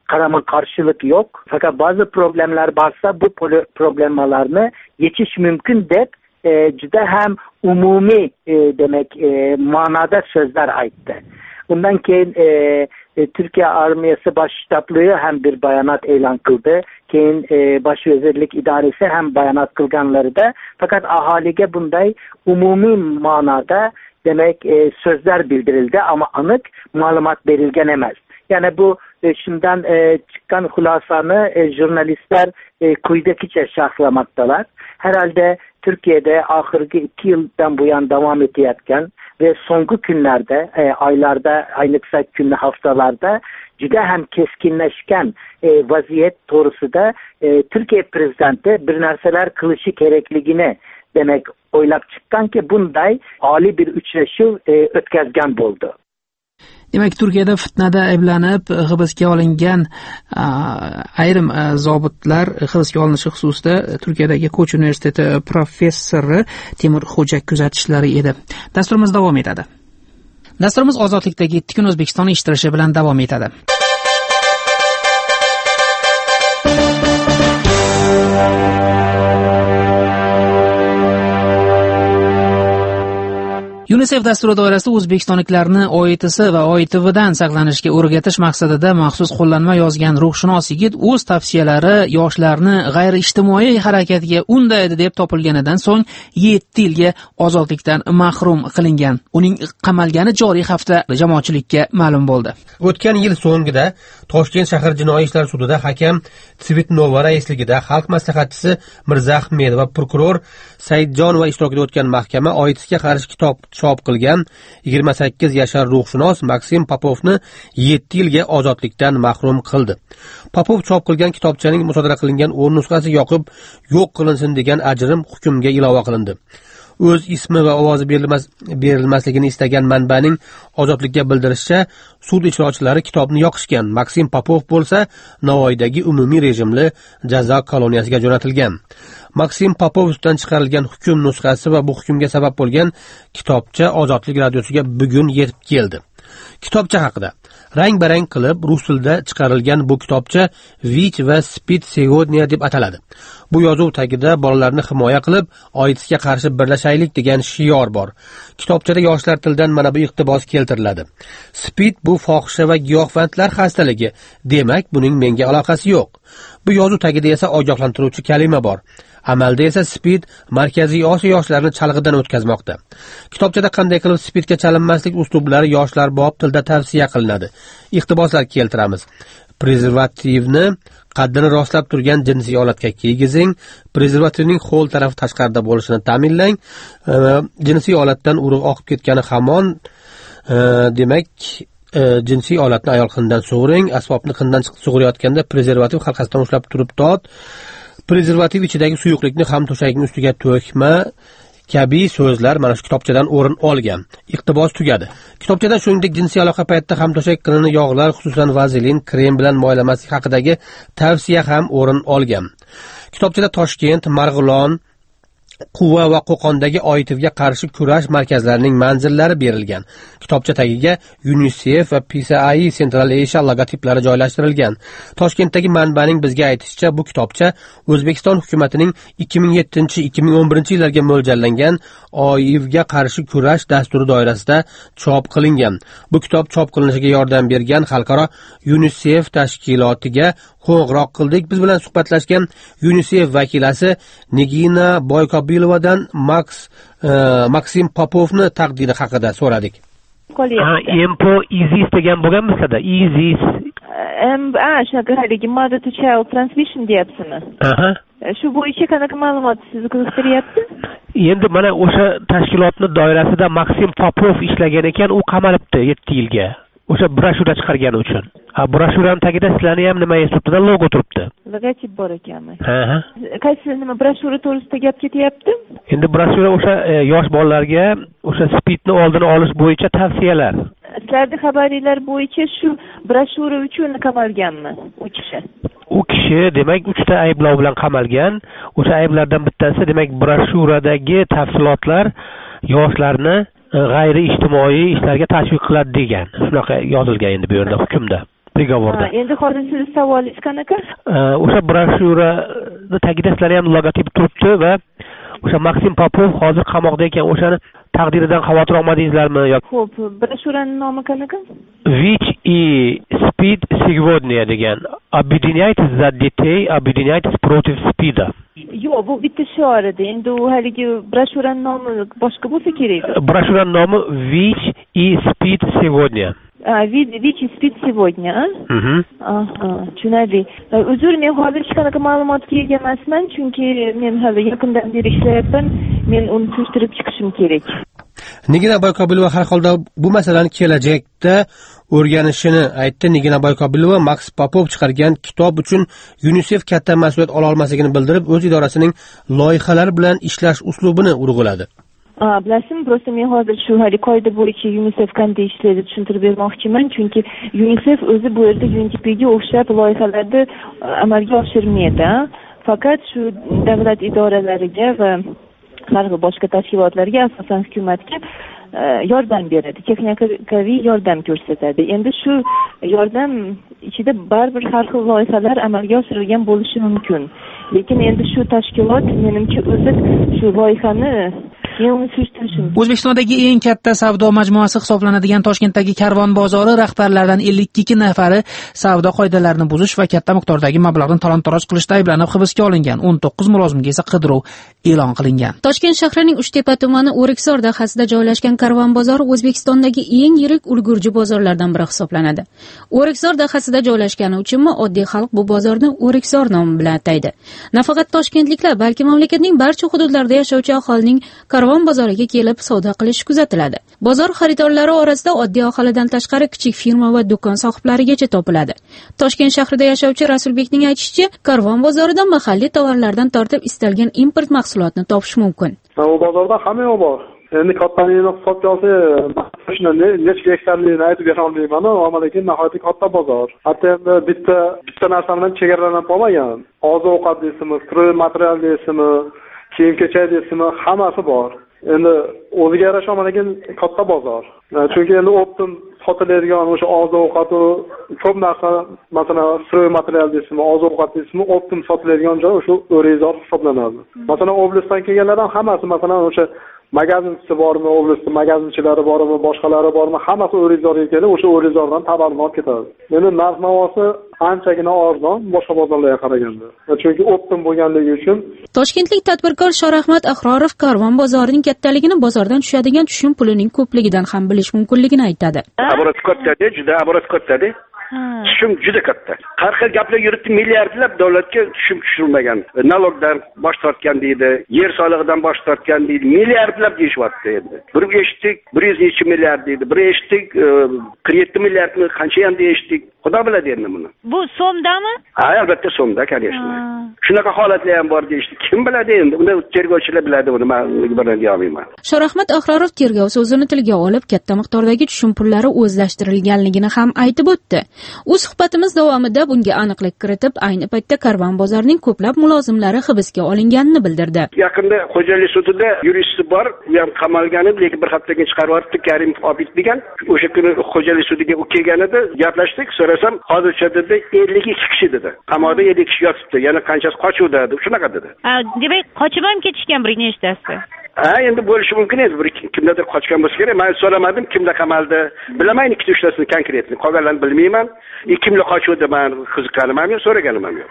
karama karşılık yok. Fakat bazı problemler varsa bu problemlerle geçiş mümkün de e, juda hem umumi e, demek e, manada sözler aytdı. Bundan keyin e, e, Türkiye Armiyası Başştablığı hem bir bayanat e'lon qildi. Keyin e, Başvezirlik İdaresi hem bayanat qilganları da. Fakat ahaliga bunday umumi manada demek e, sözler bildirildi ama anık malumat verilgen emas. Yani bu e, şimdiden e, çıkan hulasanı e, jurnalistler e, kuyudakiçe şahlamaktalar. Herhalde Türkiye'de ahırki iki yıldan bu yan devam etiyatken ve songu günlerde, e, aylarda, aylıksa günlü haftalarda juda hem keskinleşken e, vaziyet doğrusu da e, Türkiye Prezidenti bir narsalar kılışı gerekligini demek oylab çıkkan ki bunday ali bir uchrashuv e, o'tkazgan bo'ldi. Demak, Turkiyada fitnada ayblanib hibsga olingan ayrim zobitlar hibsga olinishi xususida Turkiyadagi Koç universiteti professori Temur Xo'ja kuzatishlari edi. Dasturimiz davom etadi. Dasturimiz ozodlikdagi yetti kun O'zbekiston ishtirishi bilan davom etadi. UNICEF dasturi doirasida o'zbekistonliklarni O Y T S va O Y T V'dan saqlanishga o'rgatish maqsadida maxsus qo'llanma yozgan ruhshunos yigit o'z tavsiyalari yoshlarni g'ayri ijtimoiy harakatga undaydi deb topilganidan so'ng yetti yilga ozodlikdan mahrum qilingan. Uning qamalgani joriy hafta jamoatchilikka ma'lum bo'ldi. O'tgan yil so'ngida Toshkent shahar jinoiy ishlar sudida hakam Tsvetnova raisligida xalq maslahatchisi Mirzahmed va prokuror Saidjonova ishtirokida o'tgan mahkama O Y T S'ga qarshi kitob chop qilgan yigirma sakkiz yashar ruhshunos Maksim Popovni yetti yilga ozodlikdan mahrum qildi. Popov chop qilgan kitobchaning musodara qilingan o'n nusxasi yoqib yo'q qilinsin degan ajrim hukmga ilova qilindi. O'z ismi va ovozi berilmas, berilmasligini istagan manbaning ozodlikka bildirishicha, sud ijrochilari kitobni yoqishgan. Maksim Popov bo'lsa Navoiydagi umumiy rejimli jazo koloniyasiga jo'natilgan. Maksim Popov ustidan chiqarilgan hukm nusxasi va bu hukmga sabab bo'lgan kitobcha Ozodlik radiosiga bugun yetib keldi. Kitobcha haqida rang-barang qilib rus tilida chiqarilgan bu kitobcha Vich va Spit Segodnya deb ataladi. Bu yozuv tagida bolalarni himoya qilib, O Y T S'ga qarshi birlashaylik degan shior bor. Kitobchada yoshlar tilidan mana bu iqtibos keltiriladi. Spit bu fohisha va giyohvandlar xastaligi, demak buning menga aloqasi yo'q. Bu yozuv tagida esa ogohlantiruvchi kalima bor. Amalda esa Spid Markaziy Osiyo yoshlarini chalg'idan o'tkazmoqda. Kitobchada qanday qilib Spidga chalinmaslik uslublari yoshlar bob tilda tavsiya qilinadi. Iqtiboslar keltiramiz. Prezervativni qaddini rostlab turgan jinsiy olatga kiygizing. Prezervativning ho'l tarafi tashqarida bo'lishini ta'minlang. Jinsiy olatdan urug' oqib ketgani hamon, demak e, jinsiy olatni ayol qinidan sug'uring. Asbobni qinidan sug'urayotganda prezervativ halqasidan ushlab turib tot. Prezervativ ichidagi suyuqlikni ham to'shakning ustiga to'kma kabi so'zlar mana shu kitobchadan o'rin olgan. Iqtibos tugadi. Kitobchadan shuningdek jinsiy aloqa paytida ham to'shak qinini yog'lar, xususan vazelin, krem bilan moylamaslik haqidagi tavsiya ham o'rin olgan. Kitobchada Toshkent, Marg'ilon, Quva va Qo'qondagi O Y T V'ga qarshi kurash markazlarining manzillari berilgan. Kitobcha tagiga UNICEF va P S I Central Asia logotiplari joylashtirilgan. Toshkentdagi manbaning bizga aytishicha, bu kitobcha O'zbekiston hukumatining ikki ming yettinchi ikki ming o'n birinchi yillarga mo'ljallangan O Y V'ga qarshi kurash dasturi doirasida chop qilingan. Bu kitob chop qilinishiga yordam bergan xalqaro UNICEF tashkilotiga qo'ng'iroq qildik. Biz bilan suhbatlashgan UNICEF vakilasi Nigina Boykobilovadan Max e, Maksim Popovni taqdiri haqida so'radik. Empo Izis degan bo'lganmisida? Izis. Ha, shunaqa haligi mother to child transmission deyapsizmi? Aha. Shu bo'yicha qanaqa ma'lumot sizni qiziqtiryapti? Endi mana o'sha tashkilotning doirasida Maksim Popov ishlagan ekan, u qamalibdi yetti yilga. O'sha broshura chiqargani uchun. Ha, broshuraning tagida sizlarning ham nima yozibdi? Logo turibdi. Logotip bor ekanmi? Ha ha. Qaysi nima broshura to'g'risida gap ketyapti? Endi broshura o'sha e, yosh bolalarga o'sha spidni oldini olish bo'yicha tavsiyalar. Sizlarning xabaringlar bo'yicha shu broshura uchun qamalganmi u kishi? U kishi demak uchta ayblov bilan qamalgan. O'sha ayblardan bittasi demak broshuradagi tafsilotlar yoshlarni g'ayri ijtimoiy ishlarga tashviq qiladi degan. Shunaqa yozilgan endi bu yerda hukmda. приговорda. Endi hozir siz savolingiz qanaqa? O'sha broshurani tagida sizlarning ham logotipi turibdi va o'sha Maksim Popov hozir qamoqda ekan. O'shani taqdiridan xavotir olmadingizlarmi yoki? Xo'p, broshuraning nomi qanaqa? Вич и спид сегодня degan. Объединяйтесь за детей, объединяйтесь против спида. Yo'q, bu bitta shior edi. Endi u haligi broshuraning nomi boshqa bo'lsa kerak. Broshuraning nomi Вич и спид сегодня. А, Вич и спид сегодня, a? Mhm. Aha, tushunarli. Uzr, men hozir hech qanaqa ma'lumotga ega emasman, chunki men hali yaqindan beri ishlayapman. Men uni surishtirib chiqishim kerak. Nigina Boyqobilova har holda bu masalani kelajakda o'rganishini aytdi. Nigina Boyqobilova Max Popov chiqargan kitob uchun UNICEF katta mas'uliyat ola olmasligini bildirib, o'z idorasining loyihalar bilan ishlash uslubini urg'uladi. A, bilasizmi, prosta men hozir shu hali qoida bo'yicha UNICEF qanday ishlaydi tushuntirib bermoqchiman, chunki UNICEF o'zi bu yerda U N D P'ga o'xshab loyihalarni amalga oshirmaydi. Faqat shu davlat idoralariga va har xil boshqa tashkilotlarga, asosan hukumatga yordam beradi, texnikaviy yordam ko'rsatadi. Endi shu yordam ichida baribir har xil loyihalar amalga oshirilgan bo'lishi mumkin. Lekin endi shu tashkilot menimcha o'zi shu loyihani O'zbekistondagi eng katta savdo majmuasi hisoblanadigan Toshkentdagi Karvon bozori rahbarlaridan ellik ikki nafari savdo qoidalarini buzish va katta miqdordagi mablag'ni talon-taroj qilishda ayblanib hibsga olingan. o'n to'qqiz mulozimga esa qidiruv e'lon qilingan. Toshkent shahrining Uchtepa tumani O'riksor dahasida joylashgan Karvon bozori O'zbekistondagi eng yirik ulgurji bozorlardan biri hisoblanadi. O'riksor dahasida joylashgani uchunmi oddiy xalq bu bozorni O'riksor nomi bilan ataydi. Nafaqat toshkentliklar, balki mamlakatning barcha hududlarida yashovchi aholining Karvon bozoriga kelib savdo qilish kuzatiladi. Bozor xaridorlari orasida oddiy aholidan tashqari kichik firma va do'kon sohiblarigacha topiladi. Toshkent shahrida yashovchi Rasulbekning aytishicha, Karvon bozoridan mahalliy tovarlardan tortib istalgan import mahsulotni topish mumkin. Bu bozorda hamma yo'q bor. Endi kattaligini hisobga olsa, shuni necha gektarligini aytib bera olmayman, ammo lekin nihoyatda katta bozor. Hatto endi bitta bitta narsa bilan chegaralanib qolmagan. Oziq-ovqat deysizmi, stroy material deysizmi, kiyim-kechak deysizmi, hammasi bor. Endi o'ziga yarasha lekin katta bozor. Chunki endi optim sotiladigan o'sha oziq-ovqat ko'p narsa, masalan, stroy material deysizmi, oziq-ovqat deysizmi, optim sotiladigan joy o'sha O'rizor hisoblanadi. Masalan, oblastdan kelganlar ham hammasi, masalan, o'sha magazinchisi bormi, oblastda magazinchilari bormi, boshqalari bormi, hammasi O'rizorga kelib, o'sha O'rizordan tovarni olib ketadi. Endi narx-navosi anchagina arzon boshqa bozorlarga qaraganda. Chunki optim bo'lganligi uchun. Toshkentlik tadbirkor Shorahmat Ahrorov Karvon bozorining kattaligini bozordan tushadigan tushum pulining ko'pligidan ham bilish mumkinligini aytadi. Оборот katta, juda оборот katta-da. Tushum juda katta. Har xil gaplar yuribdi, milliardlab davlatga tushum tushirmagan. Nalogdan bosh tortgan deydi, yer solig'idan bosh tortgan deydi, milliardlab deyishyapti endi. Bir eshitdik, bir yuz necha milliard deydi, bir eshitdik, qirq yetti milliardni qancha ham deyishdik. Xudo biladi endi buni. Bu so'mdami? Ha, albatta so'mda, конечно. Shunaqa holatlar ham bor deyishdi. Kim biladi endi? Unda tergovchilar biladi buni, men bilan deya olmayman. Shorahmat Ahrorov tergov so'zini tilga olib, katta miqdordagi tushum pullari o'zlashtirilganligini ham aytib o'tdi. U suhbatimiz davomida bunga aniqlik kiritib, ayni paytda Karvon bozorining ko'plab mulozimlari hibsga olinganini bildirdi. Yaqinda Xo'jalik sudida yuristi bor, u ham qamalgan edi, lekin bir haftaga chiqarib yuboribdi, Karimov Obid degan. O'sha kuni Xo'jalik sudiga u kelgan edi, gaplashdik, so'rasam, hozircha dedi ellik ikki kishi dedi. Qamoqda ellik kishi yotibdi, yana qanchasi qochuvda dedi, shunaqa dedi. Ha, demak, qochib ham ketishgan bir nechtasi. Ha, endi bo'lishi mumkin edi, bir kimdadir qochgan bo'lsa kerak. Men so'ramadim, kimda qamaldi. Bilaman ikkita uchtasining konkretni, qolganlarini bilmayman. Kimlar qochuvdi, men qiziqqanim ham yo'q, so'raganim ham yo'q.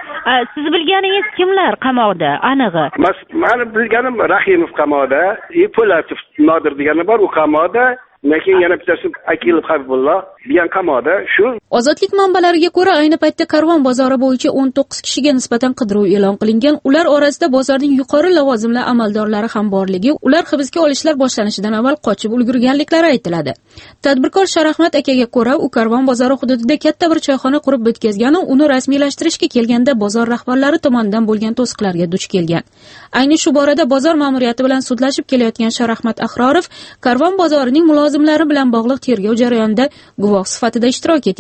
Siz bilganingiz kimlar qamoqda, anig'i? Men bilganim Rahimov qamoqda, Po'latov Nodir deganlar bor, u qamoqda. Lekin yana bittasi Akilov Habibulloh bilan qamoqda. Shu Ozodlik manbalariga ko'ra, ayni paytda Karvon bozori bo'yicha o'n to'qqiz kishiga nisbatan qidiruv e'lon qilingan. Ular orasida bozorning yuqori lavozimli amaldorlari ham borligi, ular hibsga olishlar boshlanishidan avval qochib ulgurganliklari aytiladi. Tadbirkor Shorahmat akaga ko'ra, u Karvon bozori hududida katta bir choyxona qurib bitkazgan, uni rasmiylashtirishga kelganda bozor rahbarlari tomonidan bo'lgan to'siqlarga duch kelgan. Ayni shu borada bozor ma'muriyati bilan sudlashib kelayotgan Shorahmat Ahrorov Karvon bozorining mulozimlari bilan bog'liq tergov jarayonida guvoh sifatida ishtirok etyapti.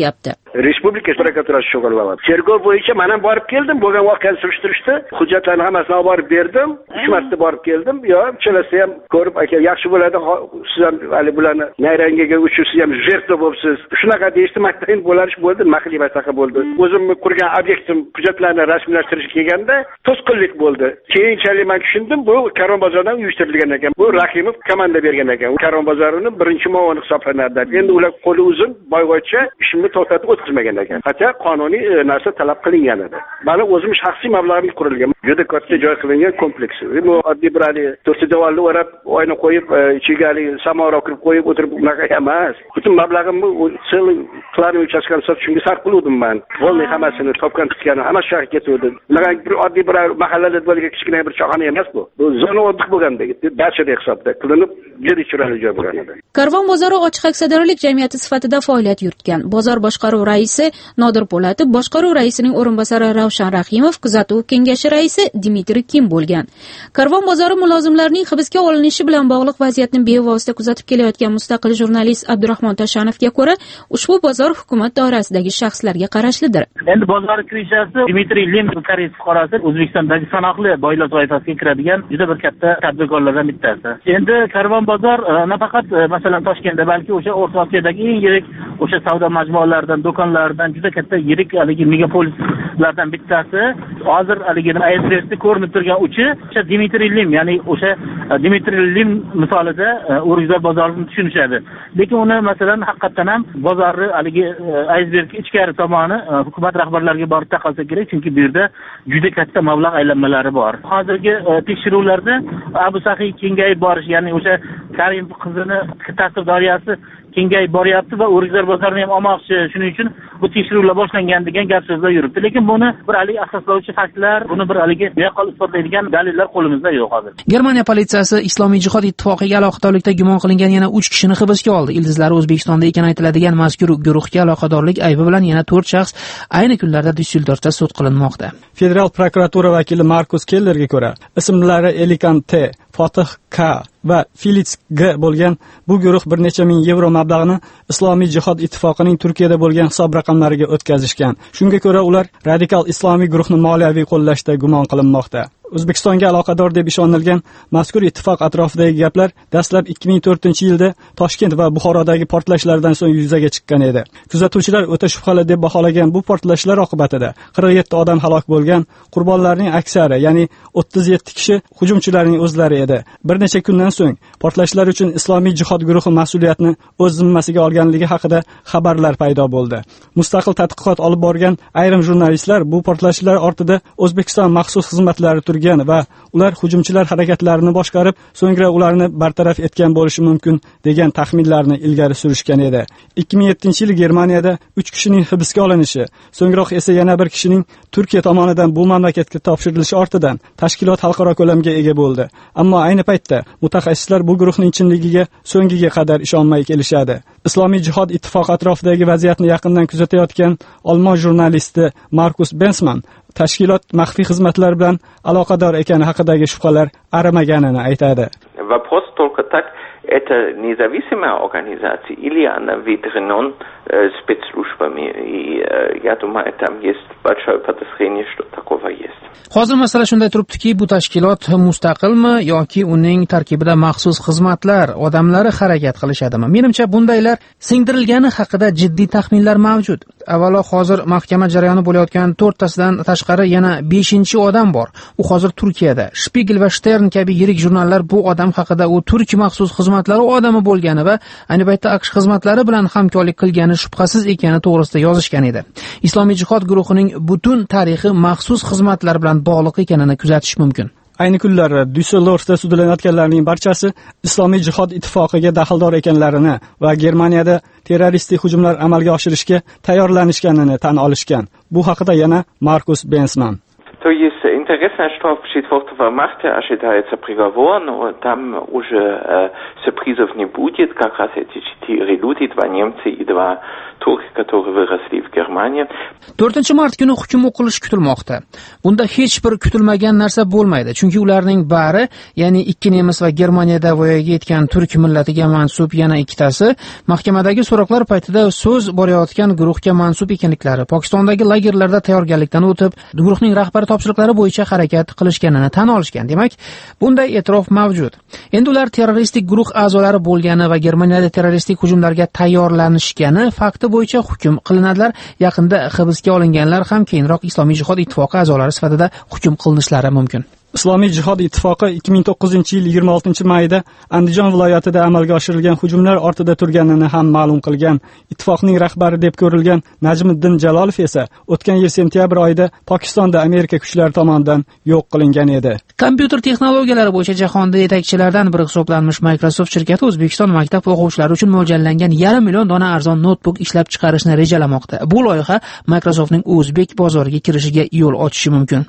Respublika prokuraturasi shug'ullanadi. Tergov bo'yicha men ham borib keldim, bo'lgan voqeani surishtirishdi. Hujjatlarni hammasini olib borib berdim. uch marta borib keldim. Yo, chalasi ham ko'rib, aka, yaxshi bo'ladi. Siz ham hali bularni nayrangaga uchib, siz ham jertda bo'libsiz. Shunaqa deyishdi, maktabin bo'larish bo'ldi, maqli basaqa bo'ldi. O'zimni qurgan obyektim hujjatlarni rasmiylashtirishga kelganda to'sqinlik bo'ldi. Keyinchalik men tushundim, bu Karvon bozoridan uyushtirilgan ekan. Bu Rahimov komanda bergan ekan. Karvon bozorining birinchi muavini hisoblanadi. Endi ular qo'li uzun, boygacha ishimni to'xtatib o'tkazmagan ekan. Hatto qonuniy narsa talab qilingan edi. Mana o'zim shaxsiy mablag'imga qurilgan. Juda katta joy qilingan kompleks. Bu oddiy bir to'rt devorli o'rab, oyna qo'yib, ichiga samovar kirib qo'yib o'tirib unaqa emas. Butun mablag'imni sel qilani uchastkani sotib shunga sarf qildim men. Bo'lmay hammasini topgan tutgani hamma shaharga ketdi. Unaqa bir oddiy bir mahallada bo'lgan kichkina bir cho'xona emas bu. Bu zona oddiy bo'lgandek, dachada hisobda qilinib, jeri chiroyli joy bo'lgan edi. Karvon bozori ochiq aksiyadorlik jamiyati sifatida faoliyat yuritgan. Bozor boshqaruv raisi Nodir Po'latov, boshqaruv raisining o'rinbosari Ravshan Rahimov, kuzatuv kengashi raisi Dmitriy Kim bo'lgan. Karvon bozori mulozimlarining hibsga olinishi bilan bog'liq vaziyatni bevosita kuzatib kelayotgan mustaqil jurnalist Abdurahmon Tashanovga ko'ra, ushbu bozor hukumat doirasidagi shaxslarga qarashlidir. Endi bozor kirishasi Dmitriy Lim koreys fuqarosi O'zbekistondagi sanoqli boylar toifasiga kiradigan juda bir katta tadbirkorlardan bittasi. Endi Karvon bozor nafaqat masalan Toshkentda, balki o'sha O'rta Osiyodagi eng yirik o'sha savdo majmualaridan, do'konlaridan juda katta yirik haligi megapolislardan bittasi. Hozir haligi aysbergda ko'rinib turgan uchi o'sha Dmitriy Lim, ya'ni o'sha Dmitriy Lim misolida O'rikzor bozorini tushunishadi. Lekin uni masalan haqiqatan ham bozorni haligi aysberg ichkari tomoni hukumat rahbarlariga borib taqalsa kerak, chunki bu yerda juda katta mablag' aylanmalari bor. Hozirgi tekshiruvlarda Abu Sahiy kengayib borish, ya'ni o'sha Karim qizini ta'sir doirasi kengayib boryapti va O'rikzor bozorini ham olmoqchi. Shuning uchun bu tekshiruvlar boshlangan degan gap so'zlar yuribdi. Lekin buni bir haligi asoslovchi faktlar, buni bir haligi yaqqol isbotlaydigan dalillar qo'limizda yo'q hozir. Germaniya politsiyasi Islomiy jihod ittifoqiga aloqadorlikda gumon qilingan yana uch kishini hibsga oldi. Ildizlari O'zbekistonda ekani aytiladigan mazkur guruhga aloqadorlik aybi bilan yana to'rt shaxs ayni kunlarda Dyusseldorfda sud qilinmoqda. Federal prokuratura vakili Markus Kellerga ko'ra, ismlari Elikan T, Fotih K va Felix G bo'lgan bu guruh bir necha ming yevro mablag'ini Islomiy jihod ittifoqining Turkiyada bo'lgan hisob raqamlariga o'tkazishgan. Shunga ko'ra ular radikal islomiy guruhni moliyaviy qo'llashda gumon qilinmoqda. O'zbekistonga aloqador deb ishonilgan mazkur ittifoq atrofidagi gaplar dastlab ikki ming to'rtinchi yilda Toshkent va Buxorodagi portlashlardan so'ng yuzaga chiqqan edi. Kuzatuvchilar o'ta shubhali deb baholagan bu portlashlar oqibatida qirq yetti odam halok bo'lgan, qurbonlarning aksari, ya'ni o'ttiz yetti kishi hujumchilarning o'zlari edi. Bir necha kundan so'ng portlashlar uchun Islomiy jihod guruhi mas'uliyatni o'z zimmasiga olganligi haqida xabarlar paydo bo'ldi. Mustaqil tadqiqot olib borgan ayrim jurnalistlar bu portlashlar ortida O'zbekiston maxsus xizmatlari va ular hujumchilar harakatlarini boshqarib, so'ngra ularni bartaraf etgan bo'lishi mumkin degan taxminlarni ilgari surishgan edi. ikki ming yettinchi yil Germaniyada uch kishining hibsga olinishi, so'ngroq esa yana bir kishining Turkiya tomonidan bu mamlakatga topshirilishi ortidan tashkilot xalqaro ko'lamga ega bo'ldi. Ammo ayni paytda mutaxassislar bu guruhning chinligiga so'ngiga qadar ishonmay kelishadi. Islomiy jihod ittifoqi atrofidagi vaziyatni yaqindan kuzatayotgan Olmon jurnalisti Markus Bensman tashkilot maxfiy xizmatlar bilan aloqador ekani haqidagi shubhalar arimaganini aytadi. Вопрос только так, это независимая организация или она ведрена спецслужбами. И я думаю, там есть большое подозрение, что такого есть. Hozir masala shunday turibdiki, bu tashkilot mustaqilmi yoki uning tarkibida maxsus xizmatlar odamlari harakat qilishadimi? Menimcha bundaylar singdirilgani haqida jiddiy taxminlar mavjud. Avvalo, hozir mahkama jarayoni bo'layotgan to'rttasidan tashqari yana beshinchi odam bor. U hozir Turkiyada. Spiegel va Stern kabi yirik jurnallar bu odam haqida u turk maxsus xizmatlari odami bo'lgani va ayni paytda AQSh xizmatlari bilan hamkorlik qilgani shubhasiz ekani to'g'risida yozishgan edi. Islomiy jihod guruhining butun tarixi maxsus xizmatlar bilan bog'liq ekanini kuzatish mumkin. Ayni kunlarda Düsseldorfda sudlanayotganlarning barchasi Islomiy jihod ittifoqiga daxldor ekanlarini va Germaniyada terroristik hujumlar amalga oshirishga tayyorlanishganini tan olishgan. Bu haqida yana Markus Bensman. То есть интересная, что в четвёртого марта ожидается приговор, но там уже э, сюрпризов не будет. Как раз эти четыре люди, два немца и два турка, которые выросли в Германии. to'rtinchi mart kuni hukm o'qilishi kutilmoqda. Bunda hech bir kutilmagan narsa bo'lmaydi, chunki ularning bari, ya'ni ikki nemis va Germaniyada voyaga yetgan turk millatiga mansub yana ikkitasi mahkamadagi so'roqlar paytida so'z borayotgan guruhga mansub ekanliklari, Pokistondagi lagerlarda tayyorgarlikdan o'tib, guruhning rahbari topshiriqlari bo'yicha harakat qilishganini tan olishgan. Demak, bunday e'tirof mavjud. Endi ular terroristik guruh a'zolari bo'lgani va Germaniyada terroristik hujumlarga tayyorlanishgani fakti bo'yicha hukm qilinadilar. Yaqinda hibsga olinganlar ham keyinroq Islomiy jihod ittifoqi a'zolari sifatida hukm qilinishlari mumkin. Islomiy jihod ittifoqi ikki ming to'qqizinchi yil yigirma oltinchi mayda Andijon viloyatida amalga oshirilgan hujumlar ortida turganini ham ma'lum qilgan. Ittifoqning rahbari deb ko'rilgan Najmiddin Jalolov esa o'tgan yil sentyabr oyida Pokistonda Amerika kuchlari tomonidan yo'q qilingan edi. Kompyuter texnologiyalari bo'yicha jahonda yetakchilardan biri hisoblanmish Microsoft shirkati O'zbekiston maktab o'quvchilari uchun mo'ljallangan yarim million dona arzon notebook ishlab chiqarishni rejalamoqda. Bu loyiha Microsoftning o'zbek bozoriga kirishiga yo'l ochishi mumkin.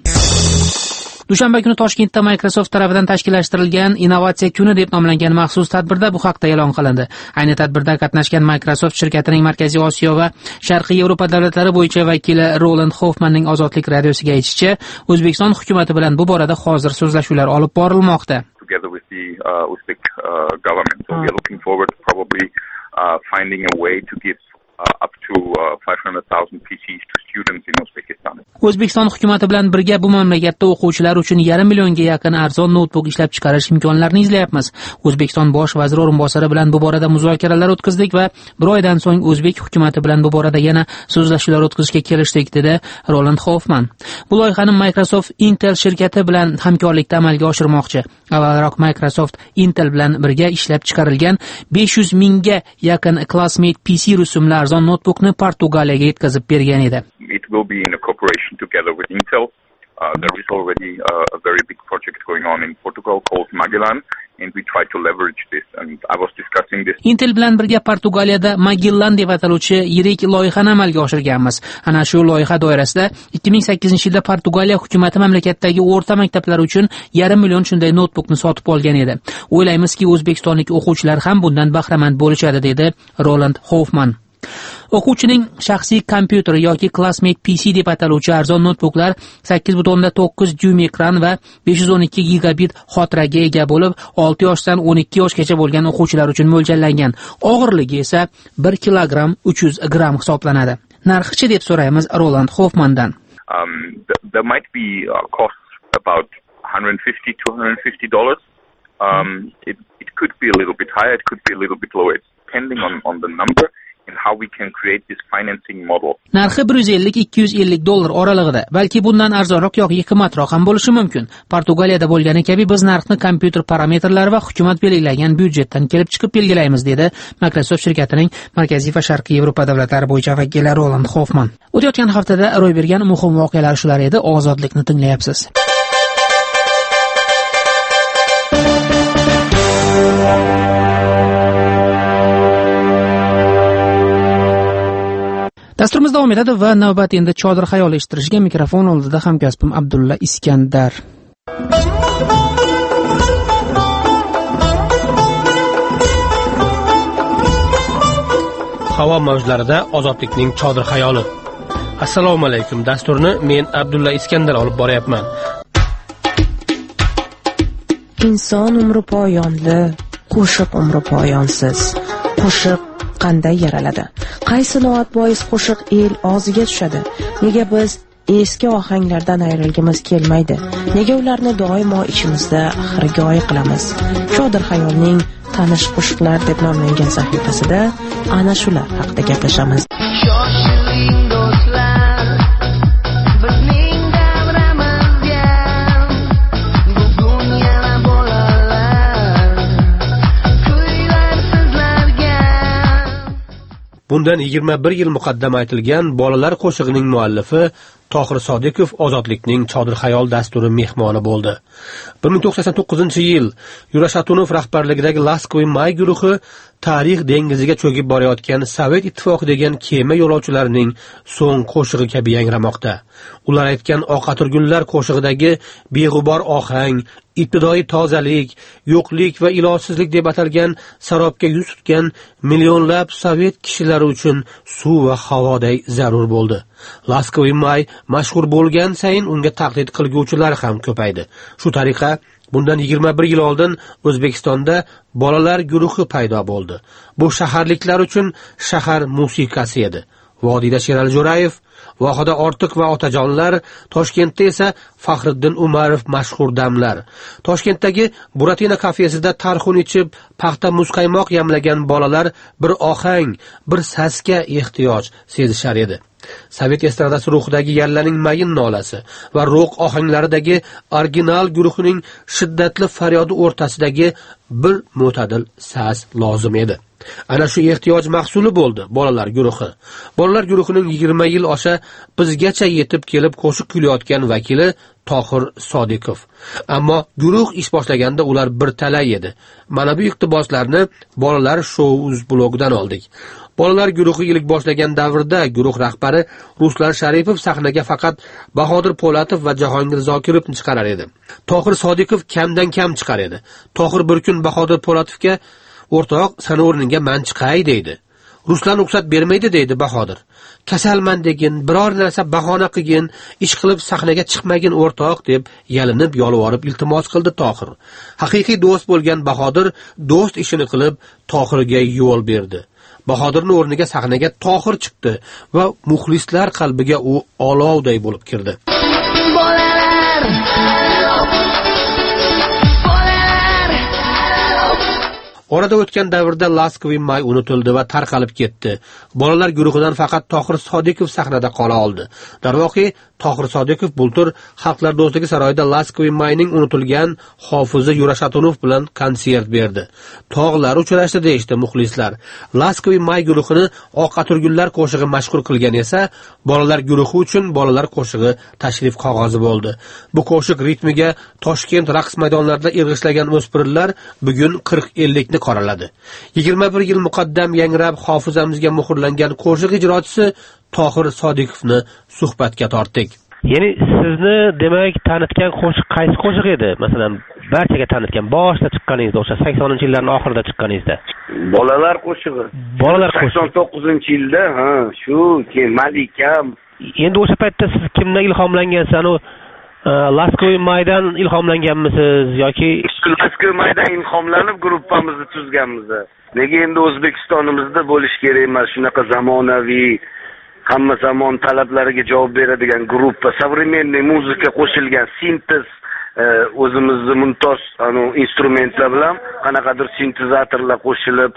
Dushanba kuni Toshkentda Microsoft tomonidan tashkillashtirilgan Innovatsiya kuni deb nomlangan maxsus tadbirda bu haqda e'lon qilindi. Ayni tadbirda qatnashgan Microsoft shirkatining Markaziy Osiyo va Sharqiy Yevropa davlatlari bo'yicha vakili Roland Hoffmanning Ozodlik radiosiga aytishicha, O'zbekiston hukumati bilan bu borada hozir so'zlashuvlar olib borilmoqda. Together with the uh, Uzbek uh, government, so we are looking forward to probably uh, finding a way to give Uh, up to uh, five hundred thousand P Cs to students in Uzbekistan. O'zbekiston hukumati bilan birga bu mamlakatda o'quvchilar uchun yarim millionga yaqin arzon notebook ishlab chiqarish imkonlarini izlayapmiz. O'zbekiston bosh vaziri o'rinbosari bilan bu borada muzokaralar o'tkazdik va bir oydan so'ng o'zbek hukumati bilan bu borada yana so'zlashuvlar o'tkazishga kelishdik, dedi Roland Hoffman. Bu loyihani Microsoft Intel shirkati bilan hamkorlikda amalga oshirmoqchi. Avvalroq Microsoft Intel bilan birga ishlab chiqarilgan besh yuz mingga yaqin Classmate P C rusumli arzon notebookni Portugaliyaga yetkazib bergan edi. It will be in a cooperation together with Intel. Uh, there is already uh, a very big project going on in Portugal called Magellan, and we try to leverage this. And I was discussing this. Intel bilan birga Portugaliyada Magellan deb ataluvchi yirik loyihani amalga oshirganmiz. Ana shu loyiha doirasida ikki ming sakkizinchi yilda Portugaliya hukumati mamlakatdagi o'rta maktablar uchun yarim million shunday notebookni sotib olgan edi. O'ylaymizki, o'zbekistonlik o'quvchilar ham bundan bahramand bo'lishadi, dedi Roland Hoffman. O'quvchining shaxsiy kompyuteri yoki Classmate P C deb ataluvchi arzon notebooklar sakkiz butun to'qqiz dyuym ekran va besh yuz o'n ikki gigabit xotiraga ega bo'lib, olti yoshdan o'n ikki yoshgacha bo'lgan o'quvchilar uchun mo'ljallangan. Og'irligi esa bir kilogramm uch yuz gramm hisoblanadi. Narxi-chi deb so'raymiz Roland Hoffmandan. Um, th- there might be uh, costs about one hundred fifty to one hundred fifty dollars. Um, it, it could be a little bit higher, it could be a little bit lower, it's depending on, on the number. How we can create this financing model. Narxi bir yuz ellik ikki yuz ellik dollar oralig'ida, balki bundan arzonroq yoki qimmatroq ham bo'lishi mumkin. Portugaliyada bo'lgani kabi biz narxni kompyuter parametrlari va hukumat belgilagan byudjetdan kelib chiqib belgilaymiz, dedi Microsoft shirkatining Markaziy va Sharqiy Yevropa davlatlari bo'yicha vakili Roland Hoffman. O'tayotgan haftada ro'y bergan muhim voqealar shular edi. Ozodlikni tinglayapsiz. Dasturimiz davom etadi va navbat endi Chodir xayol eshittirishga mikrofon oldida hamkasbim Abdulla Iskandar. Havo mavjlarida ozodlikning Chodir xayoli. Assalomu alaykum. Dasturni men Abdulla Iskandar olib boryapman. Inson umri poyonli, qo'shiq umri poyonsiz. Qo'shiq qanday yaraladi? Qaysi noat bois qo'shiq el og'ziga tushadi? Nega biz eski ohanglardan ayrilgimiz kelmaydi? Nega ularni doimo ichimizda xirgoy qilamiz? Chodir xayolning tanish qo'shiqlar deb nomlangan sahifasida ana shular haqida gaplashamiz. Bundan yigirma bir yil muqaddam aytilgan bolalar qo'shig'ining muallifi Tohir Sodiqov Ozodlikning Chodir xayol dasturi mehmoni bo'ldi. bir ming to'qson to'qqizinchi yil Yurashatunov rahbarligidagi Laskoy May guruhi tarix dengiziga cho'kib borayotgan Sovet ittifoqi degan kema yo'lovchilarining so'ng qo'shig'i kabi yangramoqda. Ular aytgan oqaturgunlar qo'shig'idagi beg'ubor ohang, ibtidoiy tozalik, yo'qlik va ilojsizlik deb atalgan sarobga yuz tutgan millionlab sovet kishilari uchun suv va havoday zarur bo'ldi. Laskoy May mashhur bo'lgan sayin unga taqlid qilguvchilar ham ko'paydi. Shu tariqa bundan yigirma bir yil oldin O'zbekistonda bolalar guruhi paydo bo'ldi. Bu shaharliklar uchun shahar musiqasi edi. Vodiyda Sherali Jo'rayev, Vohada Ortiq va Otajonlar, Toshkentda esa Faxriddin Umarov mashhur damlar. Toshkentdagi Buratina kafesida tarxun ichib, paxta muzqaymoq yamlagan bolalar bir ohang, bir sasga ehtiyoj sezishar edi. Sovet estradasi ruhidagi yallaning mayin nolasi va rock ohanglaridagi original guruhining shiddatli faryodi o'rtasidagi bir mo'tadil sas lozim edi. Ana shu ehtiyoj mahsuli bo'ldi bolalar guruhi. Bolalar guruhining yigirma yil osha bizgacha yetib kelib qo'shiq kuylayotgan vakili Tohir Sodiqov. Ammo guruh ish boshlaganda ular bir talay edi. Mana bu iqtiboslarni bolalar show-uz blogidan oldik. Bolalar guruhi ilk boshlagan davrda guruh rahbari Ruslan Sharipov sahnaga faqat Bahodir Po'latov va Jahongir Zokirovni chiqarar edi. Tohir Sodiqov kamdan kam chiqar edi. Tohir bir kun Bahodir Po'latovga o'rtoq sana o'rniga men chiqay deydi. Ruslan ruxsat bermaydi deydi Bahodir. Kasalman degin, biror narsa bahona qilgin, ish qilib sahnaga chiqmagin o'rtoq deb yalinib yolvorib iltimos qildi Tohir. Haqiqiy do'st bo'lgan Bahodir do'st ishini qilib Tohirga yo'l berdi. Bahodirning o'rniga sahnaga Tohir chiqdi va muxlislar qalbiga u olovday bo'lib kirdi. Bolalar Orada o'tgan davrda Laskoy May unutildi va tarqalib ketdi. Bolalar guruhidan faqat Tohir Sodiqov sahnada qola oldi. Darvoqe, Tohir Sodiqov bultur Xalqlar do'stligi saroyida Laskoy Mayning unutilgan hofizi Yurashatunov bilan konsert berdi. Tog'lar uchrashdi deydi muxlislar. Laskoy May guruhini Oqaturgunlar qo'shig'i mashhur qilgan esa, bolalar guruhi uchun bolalar qo'shig'i tashrif qog'ozi bo'ldi. Bu qo'shiq ritmiga Toshkent raqs maydonlarida irg'ishlagan o'spirinlar bugun qirq ellik ni qoraladi. yigirma bir yil muqaddam yangrab hofizamizga muhrlangan qo'shiq ijrochisi Tohir Sodiqovni suhbatga tortdik. Ya'ni sizni demak tanitgan qo'shiq qaysi qo'shiq edi? Masalan, barchaga tanitgan boshda chiqqaningizda, o'sha saksoninchi yillarning oxirida chiqqaningizda. Bolalar qo'shig'i. Bolalar qo'shig'i. sakson to'qqizinchi yilda, ha, shu keyin Malikam. Endi o'sha paytda siz kimdan ilhomlangansiz? Anu Laskoy Maydan ilhomlanganmisiz yoki Laskoy Maydan ilhomlanib gruppamizni tuzganmiz. Nega endi O'zbekistonimizda bo'lish kerak emas, shunaqa zamonaviy, hamma zamon talablariga javob beradigan gruppa, современный muzika qo'shilgan sintez, o'zimizning mumtoz anu instrumentlar bilan qanaqadir sintezatorlar qo'shilib,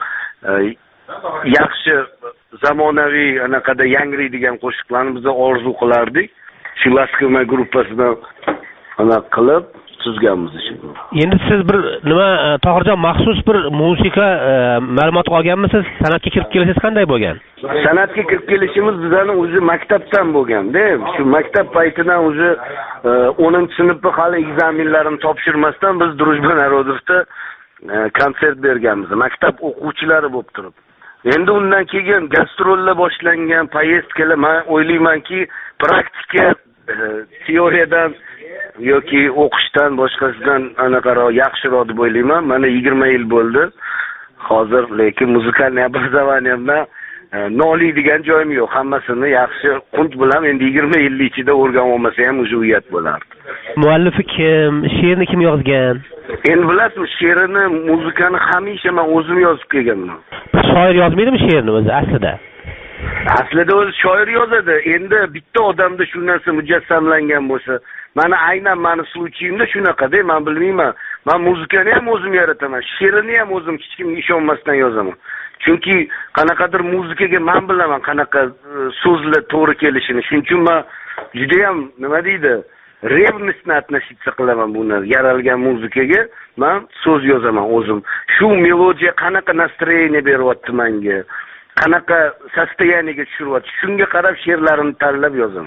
yaxshi zamonaviy anaqada yangraydigan qo'shiqlarni biz orzu qilardik. Shu Laskoy May gruppasidan ana qilib tuzganmiz shu. Endi siz bir nima Tohirjon maxsus bir musiqa ma'lumot olganmisiz? San'atga kirib kelishingiz qanday bo'lgan? San'atga kirib kelishimiz bizning o'zi maktabdan bo'lganda, shu maktab paytidan o'zi o'ninchi sinfda hali ekzaminlarini topshirmasdan biz Drujba Narodovda konsert berganmiz. Maktab o'quvchilari bo'lib turib. Endi undan keyin gastrollar boshlangan, poyezdkalar, men o'ylaymanki, praktika teoriyadan yoki o'qishdan boshqasidan anaqaro yaxshiroq deb o'ylayman. Mana yigirma yil bo'ldi. Hozir lekin muzikal obrazovaniyamda noliydigan joyim yo'q. Hammasini yaxshi qunt bilan endi yigirma yil ichida o'rganib olmasa ham o'sha uyat bo'lardi. Muallifi kim? She'rni kim yozgan? Endi bilasizmi, she'rini, muzikani hamisha men o'zim yozib kelganman. Shoir yozmaydimi she'rni o'zi aslida? Aslida o'zi shoir yozadi. Endi bitta odamda shu narsa mujassamlangan bo'lsa, mana aynan meni случаymda shunaqa-da, men bilmayman. Men muzikani ham o'zim yarataman, she'rini ham o'zim hech kimga ishonmasdan yozaman. Chunki qanaqadir muzikaga men bilaman qanaqa so'zlar to'g'ri kelishini. Shuning uchun men juda ham nima deydi, revnostni относиться qilaman buni. Yaralgan muzikaga men so'z yozaman o'zim. Shu melodiya qanaqa настроение beryapti menga, qanaqa состояниеga tushiryapti, shunga qarab she'rlarimni tanlab yozaman.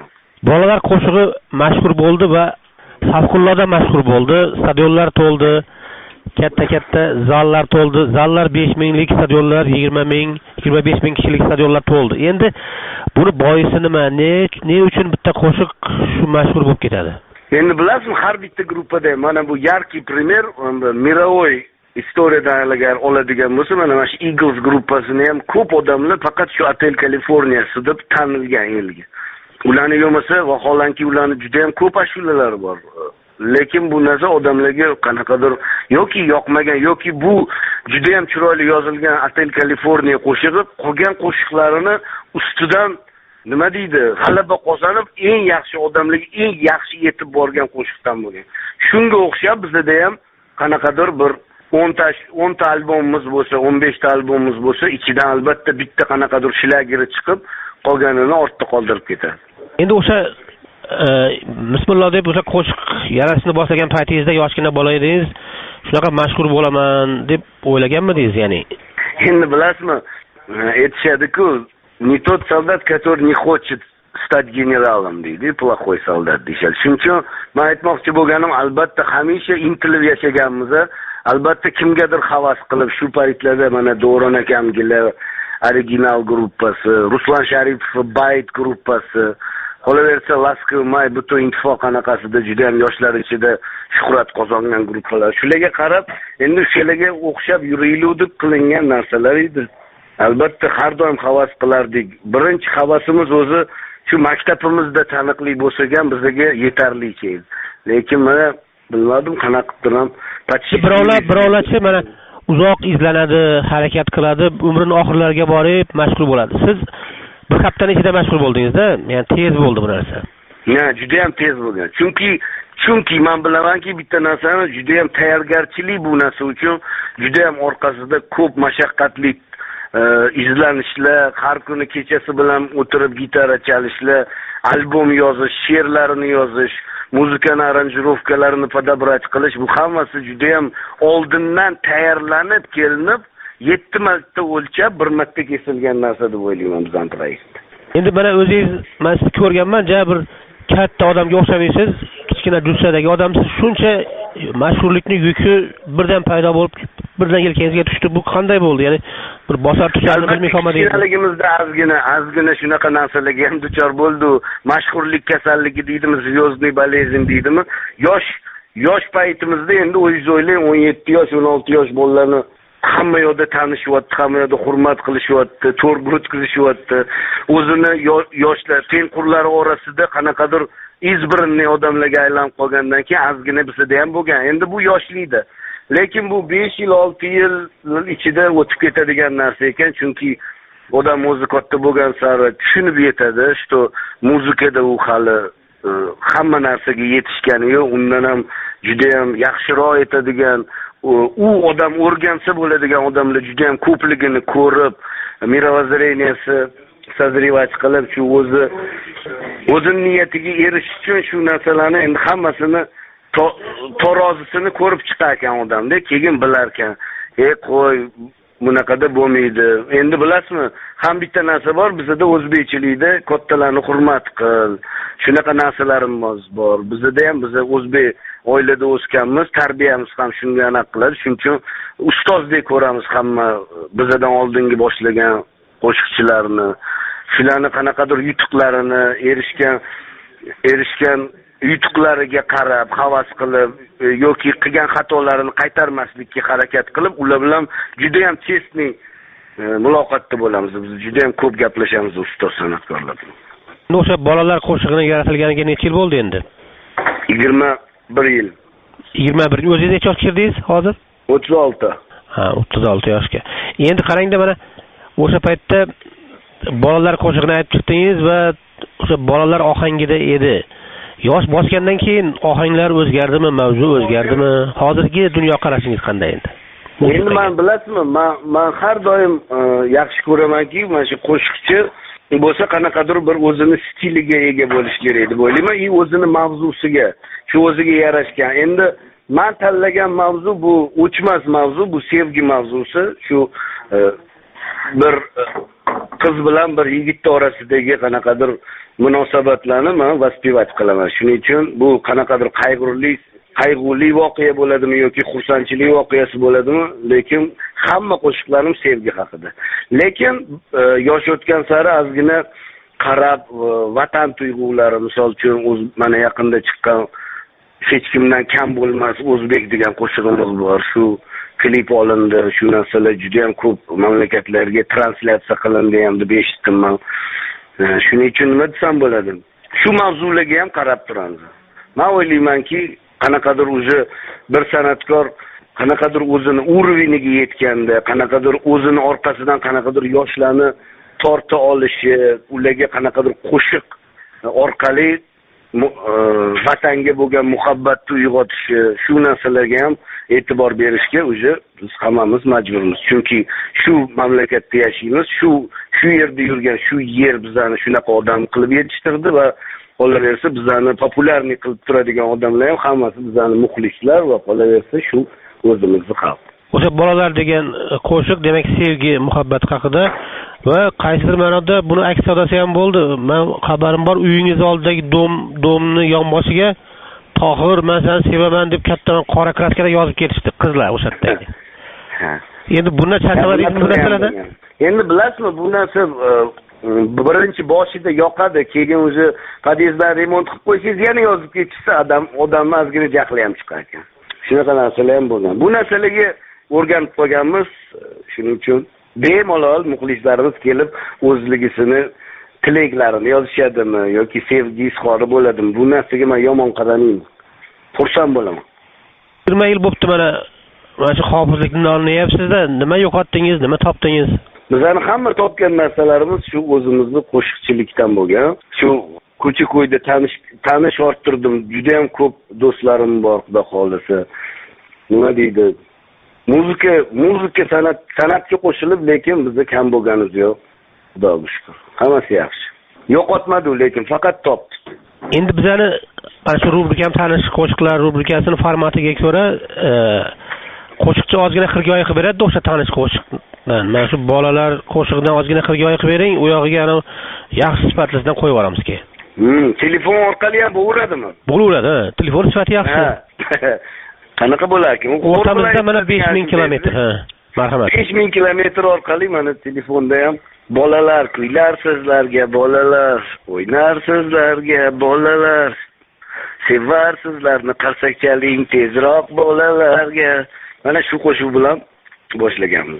Bolalar qo'shig'i mashhur bo'ldi va favqulodda mashhur bo'ldi. Stadionlar to'ldi. Katta-katta zallar to'ldi. Zallar besh minglik, stadionlar yigirma ming, yigirma besh ming kishilik stadionlar to'ldi. Endi buni boisi nima? Ne, ne uchun bitta qo'shiq shu mashhur bo'lib ketadi? Endi bilasizmi, har bitta gruppada mana bu yarki primer mirovoy istoriyadan agar oladigan bo'lsa, mana mana shu Eagles gruppasini ham ko'p odamlar faqat shu Hotel Californiya deb tanilgan elga. Ularni yo'masa, vaholanki ularni juda ham ko'p ashulalari bor. Lekin bu narsa odamlarga qanaqadir yoki yoqmagan yoki bu juda ham chiroyli yozilgan Hotel Californiya qo'shig'i qolgan qo'shiqlarini ustidan nima deydi, g'alaba qozonib eng yaxshi odamlarga eng yaxshi yetib borgan qo'shiqdan bo'lgan. Shunga o'xshab bizda ham qanaqadir bir o'nta o'nta albomimiz bo'lsa, o'n beshta albomimiz bo'lsa, ichidan albatta bitta qanaqadir shlageri chiqib, qolganini ortda qoldirib ketadi. Endi o'sha bismillah deb o'sha qo'shiq yarashni boshlagan paytingizda yoshgina bola edingiz, shunaqa mashhur bo'laman deb o'ylaganmidingiz, ya'ni? Endi bilasizmi, aytishadi-ku, не тот солдат, который не хочет stать generalom deydi, плохой soldat deyishadi. Shuning uchun men aytmoqchi bo'lganim, albatta hamisha intilib yashaganmiz. Albatta kimgadir havas qilib shu paytlarda mana Do'ron akamgilar original gruppasi, Ruslan Sharipov Bayt gruppasi, qolaversa Laskov May butun ittifoq qanaqasida juda ham yoshlar ichida shuhrat qozongan gruppalar. Shularga qarab, endi shularga o'xshab yuraylik deb qilingan narsalar edi. Albatta har doim havas qilardik. Birinchi havasimiz o'zi shu maktabimizda taniqli bo'lsagan bizga yetarlicha edi. Lekin mana bilmadim qanaqa qilib birovlar birovlarcha mana uzoq izlanadi, harakat qiladi, umrining oxirlariga borib mashhur bo'ladi. Siz bir haftaning ichida mashhur bo'ldingiz-da, ya'ni tez bo'ldi bu narsa. Ya, juda ham tez bo'lgan. Chunki chunki men bilamanki bitta narsani juda ham tayyorgarchilik bu narsa uchun juda ham orqasida ko'p mashaqqatli izlanishlar, har kuni kechasi bilan o'tirib gitara chalishlar, albom yozish, she'rlarini yozish, muzikani aranjirovkalarini podabrat qilish, bu hammasi juda ham oldindan tayyorlanib kelinib, yetti marta o'lchab, bir marta kesilgan narsa deb o'ylayman bizning proyektda. Endi mana o'zingiz men sizni ko'rganman, ja bir katta odamga o'xshamaysiz, kichkina jussadagi odamsiz. Shuncha mashhurlikning yuki birdan paydo bo'lib, birdan yelkangizga tushdi. Bu qanday bo'ldi? Ya'ni bir bosar tushlarni bilmay qolmadingiz. Kichkinaligimizda ozgina, ozgina shunaqa narsalarga ham duchor bo'ldi. Mashhurlik kasalligi deydimi, звездный болезнь deydimi? Yosh, yosh paytimizda endi o'zingiz o'ylang, o'n yetti yosh, o'n olti yosh bolalarni hamma yoqda tanishyapti, hamma yoqda hurmat qilishyapti, to'rga o'tkazishyapti. O'zini yoshlar, tengqurlari orasida qanaqadir izbirinli odamlarga aylanib qolgandan keyin ozgina bizda ham bo'lgan. Endi bu yoshlikda. Lekin bu besh yil, olti yil ichida o'tib ketadigan narsa ekan, chunki odam o'zi katta bo'lgan sari tushunib yetadi, что muzikada u hali hamma narsaga yetishgani yo'q, undan ham juda ham yaxshiroq etadigan, u odam o'rgansa bo'ladigan odamlar juda ham ko'pligini ko'rib, mirovozreniyasi sazrevach qilib, shu o'zi o'zining niyatiga erishish uchun shu narsalarni endi hammasini tarozisini ko'rib chiqar ekan odamda, keyin bilar ekan, "Ey qo'y, bunaqada bo'lmaydi." Endi bilasizmi, ham bitta narsa bor, bizda o'zbekchilikda kattalarni hurmat qil. Shunaqa narsalarimiz bor. Bizda ham biz o'zbek oilada o'sganmiz, tarbiyamiz ham shunga aniq qiladi. Shuning uchun ustozdek ko'ramiz hamma bizdan oldingi boshlagan qo'shiqchilarni, shularni qanaqadir yutuqlarini, erishgan erishgan yutuqlariga qarab, havas qilib yoki qilgan xatolarini qaytarmaslikka harakat qilib, ular bilan juda ham chestni muloqotda bo'lamiz. Biz juda ham ko'p gaplashamiz ustoz san'atkorlar bilan. O'sha bolalar qo'shig'ini yaratilganiga necha yil bo'ldi endi? yigirma bir yil. yigirma bir. O'zingiz necha yoshga kirdingiz hozir? o'ttiz olti. Ha, o'ttiz olti yoshga. Endi qarangda mana o'sha paytda bolalar qo'shig'ini aytib chiqdingiz va o'sha bolalar ohangida edi. Yosh bosgandan keyin ohanglar o'zgardimi, mavzu o'zgardimi? Hozirgi dunyo qarashingiz qanday endi? Endi men bilasizmi, men men har doim yaxshi ko'ramanki, mana shu qo'shiqchi bo'lsa qanaqadir bir o'zini stiliga ega bo'lish kerak deb o'ylayman. I o'zini mavzusiga, shu o'ziga yarashgan. Endi men tanlagan mavzu bu o'chmas mavzu, bu sevgi mavzusi. Shu bir qiz bilan bir yigitni orasidagi qanaqadir munosabatlarni men vaspivat qilaman. Shuning uchun bu qanaqadir qayg'urli qayg'uli voqea bo'ladimi yoki xursandchilik voqeasi bo'ladimi, lekin hamma qo'shiqlarim sevgi haqida. Lekin e, yosh o'tgan sari ozgina qarab e, vatan tuyg'ulari, misol uchun o'z mana yaqinda chiqqan hech kimdan kam bo'lmas o'zbek degan qo'shig'imiz bor. Shu klip olindi, shu narsalar juda ham ko'p mamlakatlarga translyatsiya qilindi ham deb eshitdim men. E, shuning uchun nima desam bo'ladi? Shu mavzularga ham qarab turamiz. Men o'ylaymanki, qanaqadir o'zi bir san'atkor qanaqadir o'zini urviniga yetganda, qanaqadir o'zini orqasidan qanaqadir yoshlarni torta olishi, ularga qanaqadir qo'shiq orqali vatanga bo'lgan muhabbatni uyg'otishi, shu narsalarga ham e'tibor berishga o'zi biz hammamiz majburmiz. Chunki shu mamlakatda yashaymiz, shu shu yerda yurgan shu yer bizani shunaqa odam qilib yetishtirdi va qolaversa bizani populyarniy qilib turadigan odamlar ham hammasi bizani muxlislar va qolaversa shu o'zimizni xalq. O'sha bolalar degan qo'shiq demak sevgi, muhabbat haqida va qaysidir ma'noda buni aks sadasi ham bo'ldi. Men xabarim bor, uyingiz oldidagi dom domni yonboshiga Tohir, men seni sevaman deb kattadan qora kraskada yozib ketishdi qizlar o'sha yerdagi. Endi bundan charchamadingiz bu narsalarda? Endi bilasizmi, bu narsa birinchi boshida yoqadi, keyin o'zi podyezddan remont qilib qo'ysangiz yana yozib ketishsa, odam odamni ozgina jahli ham chiqar ekan. Shunaqa narsalar ham bo'lgan. Bu narsalarga o'rganib qolganmiz. Shuning uchun bemalol muxlislarimiz kelib o'zligisini tilaklarini yozishadimi yoki sevgi izhori bo'ladimi? Bu narsaga men yomon qaramayman. Xursand bo'laman. yigirma yil bo'pti mana mana shu hofizlikni olyapsiz-da, nima yo'qotdingiz, nima topdingiz? Bizning hamma topgan narsalarimiz shu o'zimizni qo'shiqchilikdan bo'lgan. Shu ko'cha-ko'yda tanish tanish orttirdim. Juda ham ko'p do'stlarim bor, xudo xolisa. Nima deydi? Muzika, muzika san'at, san'atga qo'shilib, lekin bizda kam bo'lganimiz yo'q. Xudoga shukr. Hammasi yaxshi. Yo'qotmadi, lekin faqat topdi. Endi bizani mana shu rubrikam tanish qo'shiqlar rubrikasining formatiga ko'ra, qo'shiqchi ozgina xirgoyi qilib beradi, o'sha tanish qo'shiq. Mana shu bolalar qo'shig'idan ozgina xirgoyi qilib bering, u yog'iga ana yaxshi sifatlisidan qo'yib yuboramiz keyin. Hmm, telefon orqali ham bo'ladimi? Bo'laveradi, telefon sifati yaxshi. Qanaqa bo'lar ekan? O'rtamizda mana besh ming kilometr, ha. Marhamat. besh ming kilometr orqali mana telefonda ham bolalar kuylar sizlarga, bolalar o'ynar sizlarga, bolalar sevar sizlarni qarsakchaling tezroq bolalarga. Mana shu qo'shiq bilan boshlaganmiz.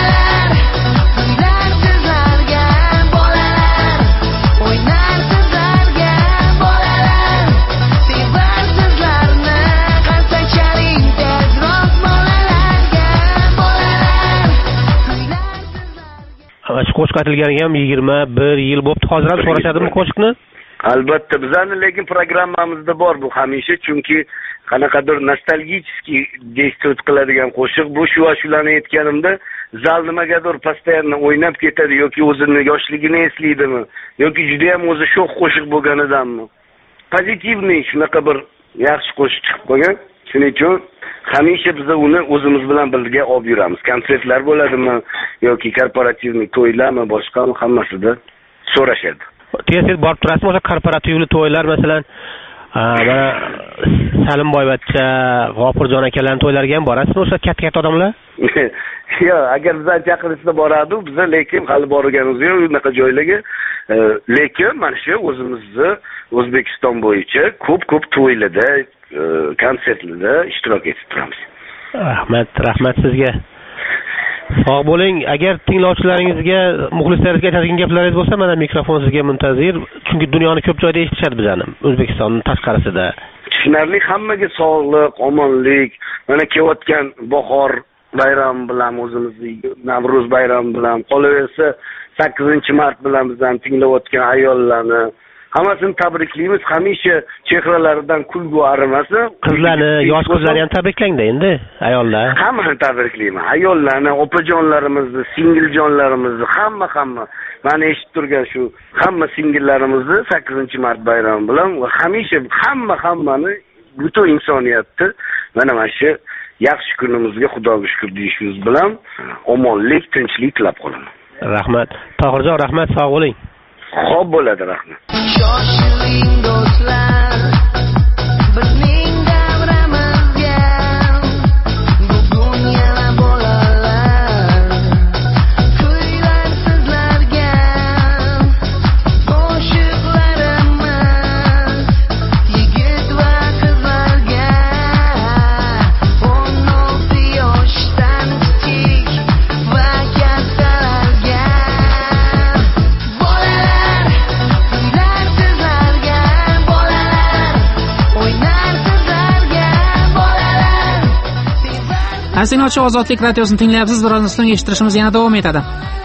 Shu qo'shiq aytilganiga ham yigirma bir yil bo'pti. Hozir ham so'rashadimi qo'shiqni? Albatta, bizani lekin programmamizda bor bu hamisha, chunki qanaqadir nostalgicheskiy действовать qiladigan qo'shiq bu. Shu va shularni aytganimda zal nimagadir постоянно o'ynab ketadi yoki o'zini yoshligini eslaydimi yoki juda ham o'zi sho'x qo'shiq bo'lganidanmi. Pozitivniy shunaqa bir yaxshi qo'shiq chiqib qolgan. Shuning uchun hamisha biz uni o'zimiz bilan birga olib yuramiz. Konsertlar bo'ladimi yoki korporativniy to'ylarmi, boshqami hammasida so'rashadi. Tez-tez borib turasizmi o'sha korporativli to'ylar, masalan, mana Salimboyevcha, G'ofurjon akalarning to'ylariga ham borasizmi o'sha katta-katta odamlar? Yo'q, agar bizdan chaqirishsa boradi, biz lekin hali borganimiz yo'q unaqa joylarga. Lekin mana shu o'zimizni O'zbekiston bo'yicha ko'p-ko'p to'ylarda, konsertlarda ishtirok etib turamiz. Rahmat, rahmat sizga. Sog' bo'ling. Agar tinglovchilaringizga, muxlislaringizga aytadigan gaplaringiz bo'lsa, mana mikrofon sizga muntazir. Chunki dunyoni ko'p joyda eshitishadi bizani, O'zbekistonning tashqarisida. Tushunarli, hammaga sog'lik, omonlik, mana kelayotgan bahor bayram bilan o'zimizning Navro'z bayrami bilan, qolaversa sakkizinchi mart bilan bizdan tinglayotgan ayollarni hammasini tabriklaymiz. Hamisha chehralaridan kulgu arimasin. Qizlarni, yosh qizlarni ham tabriklangda endi, ayollar. Hammani tabriklayman. Ayollarni, opajonlarimizni, singiljonlarimizni, hamma hamma. Mana eshitib turgan shu hamma singillarimizni sakkizinchi mart bayrami bilan va hamisha hamma hammani, butun insoniyatni mana mana shu yaxshi kunimizga Xudoga shukr deyishimiz bilan omonlik, tinchlik tilab qolaman. Rahmat. Tohirjon, rahmat, sog' bo'ling. Xo'p bo'ladi, rahmat. Shoshiling do'stlar, bizning davramizga bugun yana bolalar kuylar sizlarga qo'shiqlarimiz yigit va qizlarga o'n olti yoshdan kichik va kattalarga Asinochi Ozodlik radiosini tinglayapsiz. Biroz so'ng eshittirishimiz yana davom etadi.